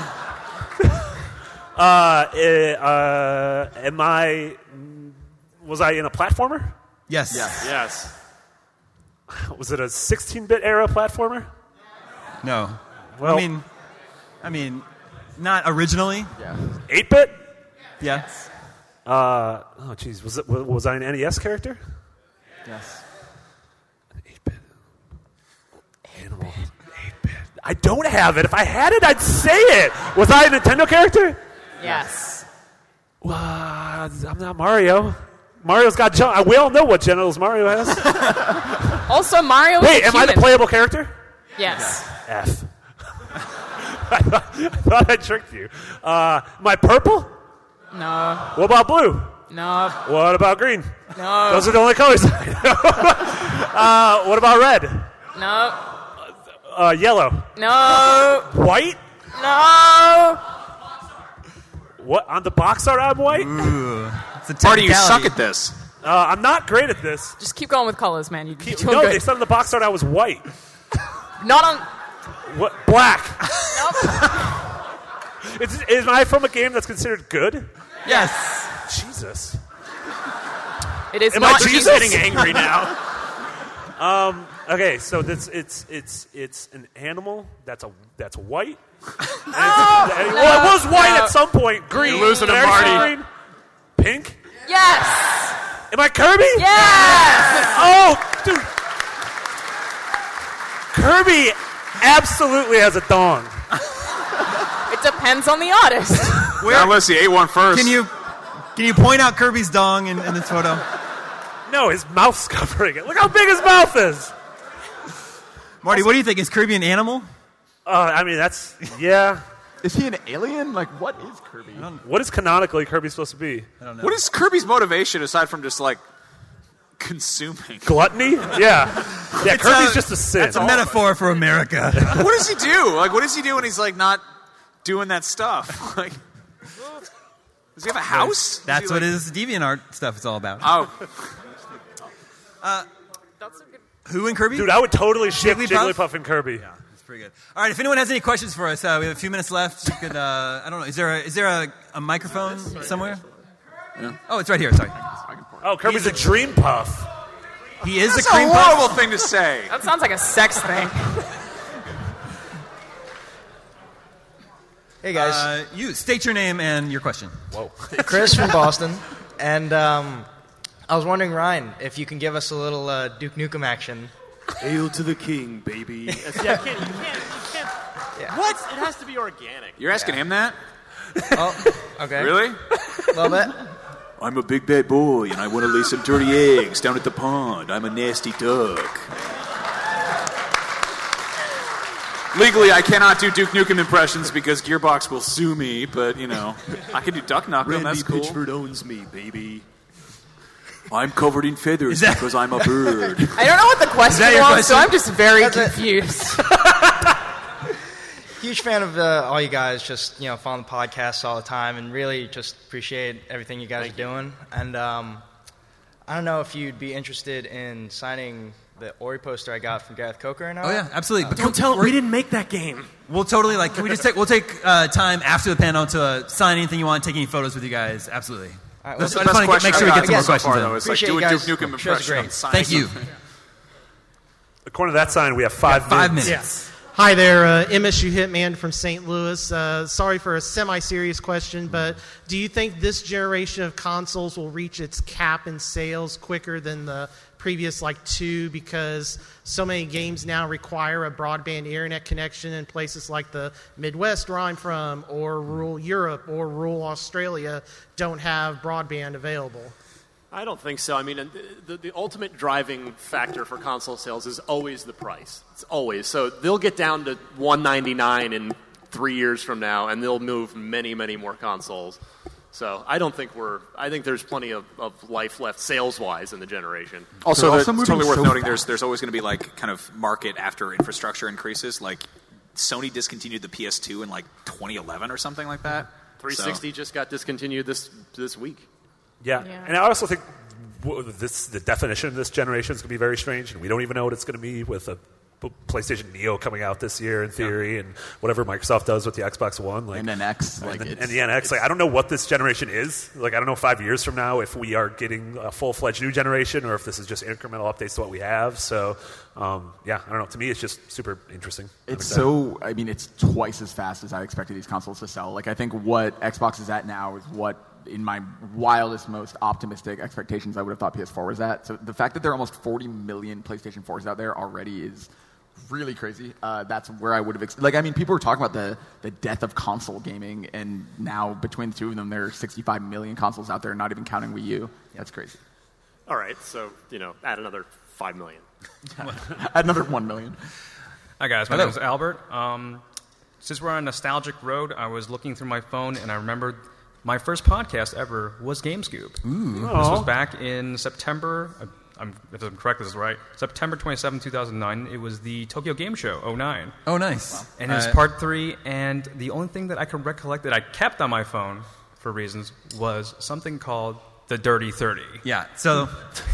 Was I in a platformer? Yes. Yes. Was it a 16-bit era platformer? No. Well, I mean, not originally. Yeah. 8-bit? Yes. Oh, jeez. Was I an NES character? Yes. 8-bit. Animal. 8-bit. I don't have it. If I had it, I'd say it. Was I a Nintendo character? Yes. Well, I'm not Mario. Mario's got we all know what genitals Mario has. Also, Mario is Wait, am I the playable character? Yes. F. I thought I tricked you. Am I purple? No. What about blue? No. What about green? No. Those are the only colors I know. What about red? No. Yellow. No. White? No. What? On the box art, I'm white? Ooh. Marty, you suck at this. I'm not great at this. Just keep going with colors, man. You're doing No, good. they said on the box art I was white. Not on... What? Black. Nope. Is I from a game that's considered good? Yes. Jesus. It is Am not I Jesus? Getting angry now. Okay, so it's an animal that's white. Well, it was white at some point. Green. You're losing to Did I Marty. say green? Pink. Yes. Am I Kirby? Yes. Oh, dude. Kirby absolutely has a dong. It depends on the artist. Now, unless he ate one first. Can you point out Kirby's dong in this photo? No, his mouth's covering it. Look how big his mouth is. Marty, what do you think? Is Kirby an animal? I mean, yeah. Is he an alien? Like, what is Kirby? What is canonically Kirby supposed to be? I don't know. What is Kirby's motivation aside from just like consuming? Gluttony? Yeah. Kirby's just a sin. That's a metaphor for America. What does he do? Like, what does he do when he's like not doing that stuff? Like, does he have a house? That's what his DeviantArt stuff is all about. Oh, Who and Kirby? Dude, I would totally ship Jigglypuff? Jigglypuff and Kirby. Yeah, that's pretty good. All right, if anyone has any questions for us, we have a few minutes left. You could, I don't know, is there a microphone somewhere? Yeah. Oh, it's right here. Sorry. Oh, Kirby's a Dream Puff. He is that's a cream a puff. horrible thing to say. That sounds like a sex thing. Hey guys, You state your name and your question. Whoa. Chris from Boston, and I was wondering, Ryan, if you can give us a little Duke Nukem action. Hail to the king, baby. You can't. Yeah. What? It has to be organic. You're asking him that? Oh, okay. Really? A little bit. I'm a big bad boy, and I want to lay some dirty eggs down at the pond. I'm a nasty duck. Legally, I cannot do Duke Nukem impressions because Gearbox will sue me, but, I can do Duck Nukem, that's cool. Pitchford owns me, baby. I'm covered in feathers because I'm a bird. I don't know what the question your was, question? so I'm just very That's it. confused. Huge fan of all you guys, just following the podcasts all the time, and really just appreciate everything you guys are doing. And I don't know if you'd be interested in signing the Ori poster I got from Gareth Coker and all. Oh yeah, absolutely. But Don't tell him we didn't make that game. We'll totally can we just we'll take time after the panel to sign anything you want, take any photos with you guys. Absolutely. All right, That's- well, I just want to make sure we get some more questions in. It's like Appreciate do you a guys. Duke Nukem Show's impression. great. and sign Thank you. something. According to that sign, we have 5 minutes. minutes. Hi there, MSU Hitman from St. Louis. Sorry for a semi-serious question, but do you think this generation of consoles will reach its cap in sales quicker than the previous two, because so many games now require a broadband internet connection in places like the Midwest where I'm from, or rural Europe or rural Australia don't have broadband available? I don't think so. I mean, the ultimate driving factor for console sales is always the price. It's always. So they'll get down to $199 in 3 years from now, and they'll move many, many more consoles. So I think there's plenty of life left sales-wise in the generation. Also, They're it's also totally moving worth so noting fast. there's always going to be kind of market after infrastructure increases. Like Sony discontinued the PS2 in 2011 or something like that. 360 just got discontinued this week. Yeah. And I also think the definition of this generation is going to be very strange, and we don't even know what it's going to be with a PlayStation Neo coming out this year in theory, and whatever Microsoft does with the Xbox One. And then X. And the NX. I don't know what this generation is. I don't know 5 years from now if we are getting a full-fledged new generation or if this is just incremental updates to what we have. So, I don't know. To me, it's just super interesting. It's twice as fast as I expected these consoles to sell. I think what Xbox is at now is what, in my wildest, most optimistic expectations, I would have thought PS4 was at. So the fact that there are almost 40 million PlayStation 4s out there already is really crazy. That's where I would have people were talking about the death of console gaming, and now between the two of them, there are 65 million consoles out there, not even counting Wii U. That's crazy. All right, so, add another 5 million. Add another 1 million. Hi, guys. My name is Albert. Since we're on a nostalgic road, I was looking through my phone, and I remembered my first podcast ever was GameScoop. Ooh. This was back in September. If I'm correct, this is right. September 27, 2009. It was the Tokyo Game Show, 09. Oh, nice. Wow. And it was part 3, and the only thing that I could recollect that I kept on my phone, for reasons, was something called the Dirty 30. Yeah, so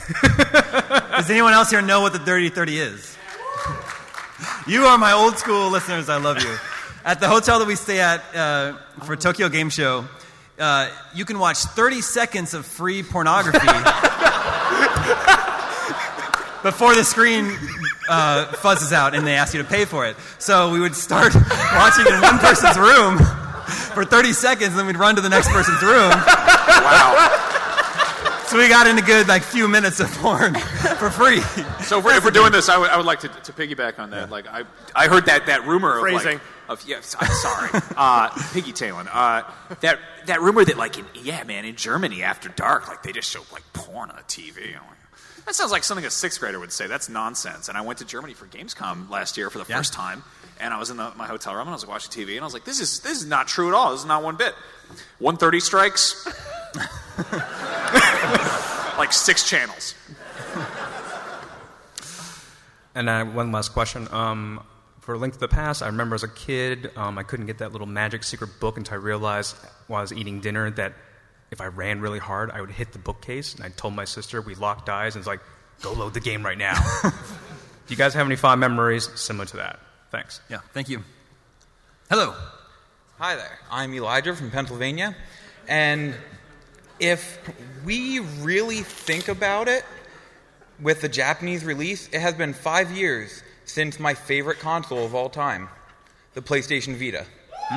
does anyone else here know what the Dirty 30 is? You are my old school listeners. I love you. At the hotel that we stay at for Tokyo Game Show, you can watch 30 seconds of free pornography before the screen fuzzes out and they ask you to pay for it. So we would start watching in one person's room for 30 seconds, and then we'd run to the next person's room. Wow. So we got in a good few minutes of porn for free. So if we're doing this, I would like to piggyback on that. I heard that rumor Phrasing. Yes, I'm sorry, piggy-tailing. That rumor that in Germany after dark, they just show porn on the TV. That sounds like something a 6th grader would say. That's nonsense. And I went to Germany for Gamescom last year for the first time, and I was in my hotel room, and I was watching TV, and I was like, this is not true at all. This is not one bit. 1:30 strikes, like 6 channels. And one last question. For Link to the Past, I remember as a kid, I couldn't get that little magic secret book until I realized while I was eating dinner that if I ran really hard, I would hit the bookcase. And I told my sister, we locked eyes, and it's like, go load the game right now. Do you guys have any fond memories similar to that? Thanks. Yeah, thank you. Hello. Hi there. I'm Elijah from Pennsylvania. And if we really think about it, with the Japanese release, it has been 5 years since my favorite console of all time, the PlayStation Vita.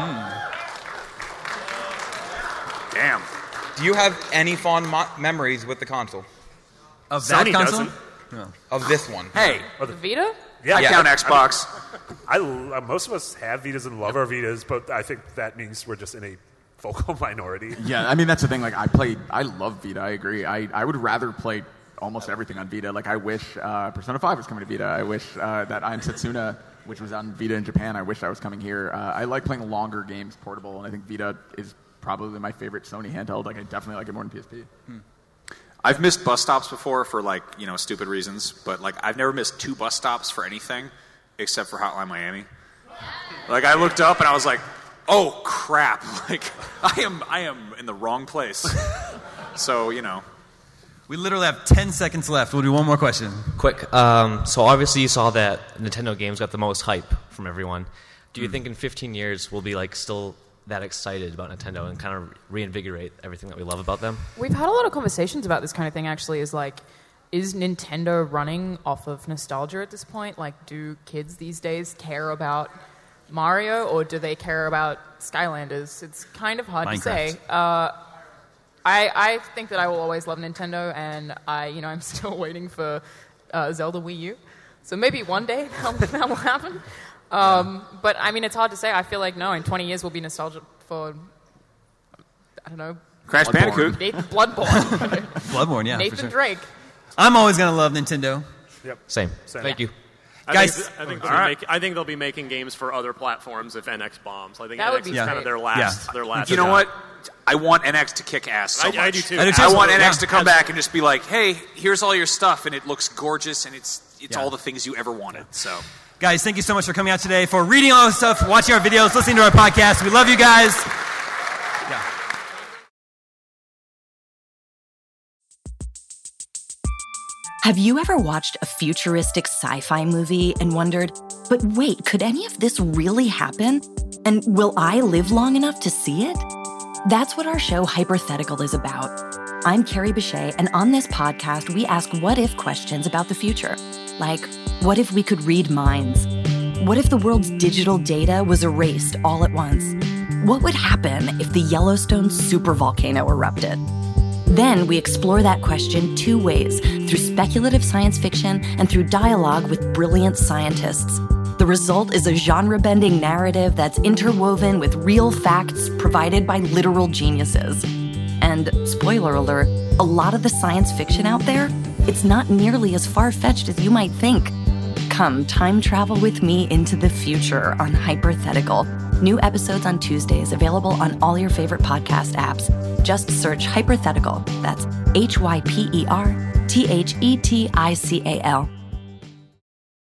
Damn. Do you have any fond memories with the console? Of that Sony console? doesn't. No. Of this one? Hey. The Vita? Yeah, I count Xbox. Most of us have Vitas and love our Vitas, but I think that means we're just in a vocal minority. Yeah, I mean, that's the thing. Like, I love Vita. I agree. I would rather play almost everything on Vita. Like, I wish Persona 5 was coming to Vita. I wish that I'm Setsuna, which was on Vita in Japan, I wish that was coming here. I like playing longer games portable, and I think Vita is probably my favorite Sony handheld. Like, I definitely like it more than PSP. I've missed bus stops before for, like, stupid reasons, but, like, I've never missed 2 bus stops for anything except for Hotline Miami. Like, I looked up and I was like, oh, crap. Like, I am in the wrong place. So, We literally have 10 seconds left. We'll do one more question. Quick. So obviously you saw that Nintendo games got the most hype from everyone. Do you think in 15 years we'll be like still that excited about Nintendo and kind of reinvigorate everything that we love about them? We've had a lot of conversations about this kind of thing, actually, is Nintendo running off of nostalgia at this point? Like, do kids these days care about Mario, or do they care about Skylanders? It's kind of hard to say. I think that I will always love Nintendo, and I'm still waiting for Zelda Wii U. So maybe one day that will happen. But, I mean, it's hard to say. I feel like, no, in 20 years we'll be nostalgic for, I don't know. Crash Bandicoot. Bloodborne. Bloodborne, yeah. Nathan for sure. Drake. I'm always going to love Nintendo. Yep. Same. Thank you. I think they'll be making games for other platforms if NX bombs. I think that NX is kind of their last. Their last. You know what? I want NX to kick ass so much. I do too. I want NX to come back and just be like, hey, here's all your stuff, and it looks gorgeous, and it's all the things you ever wanted. So, guys, thank you so much for coming out today, for reading all this stuff, watching our videos, listening to our podcast. We love you guys. Have you ever watched a futuristic sci-fi movie and wondered, but wait, could any of this really happen? And will I live long enough to see it? That's what our show Hypothetical is about. I'm Carrie Bechet, and on this podcast, we ask what-if questions about the future. Like, what if we could read minds? What if the world's digital data was erased all at once? What would happen if the Yellowstone supervolcano erupted? Then we explore that question 2 ways, through speculative science fiction and through dialogue with brilliant scientists. The result is a genre-bending narrative that's interwoven with real facts provided by literal geniuses. And, spoiler alert, a lot of the science fiction out there, it's not nearly as far-fetched as you might think. Come time travel with me into the future on Hypothetical. New episodes on Tuesdays, available on all your favorite podcast apps. Just search Hypothetical. That's HYPERTHETICAL.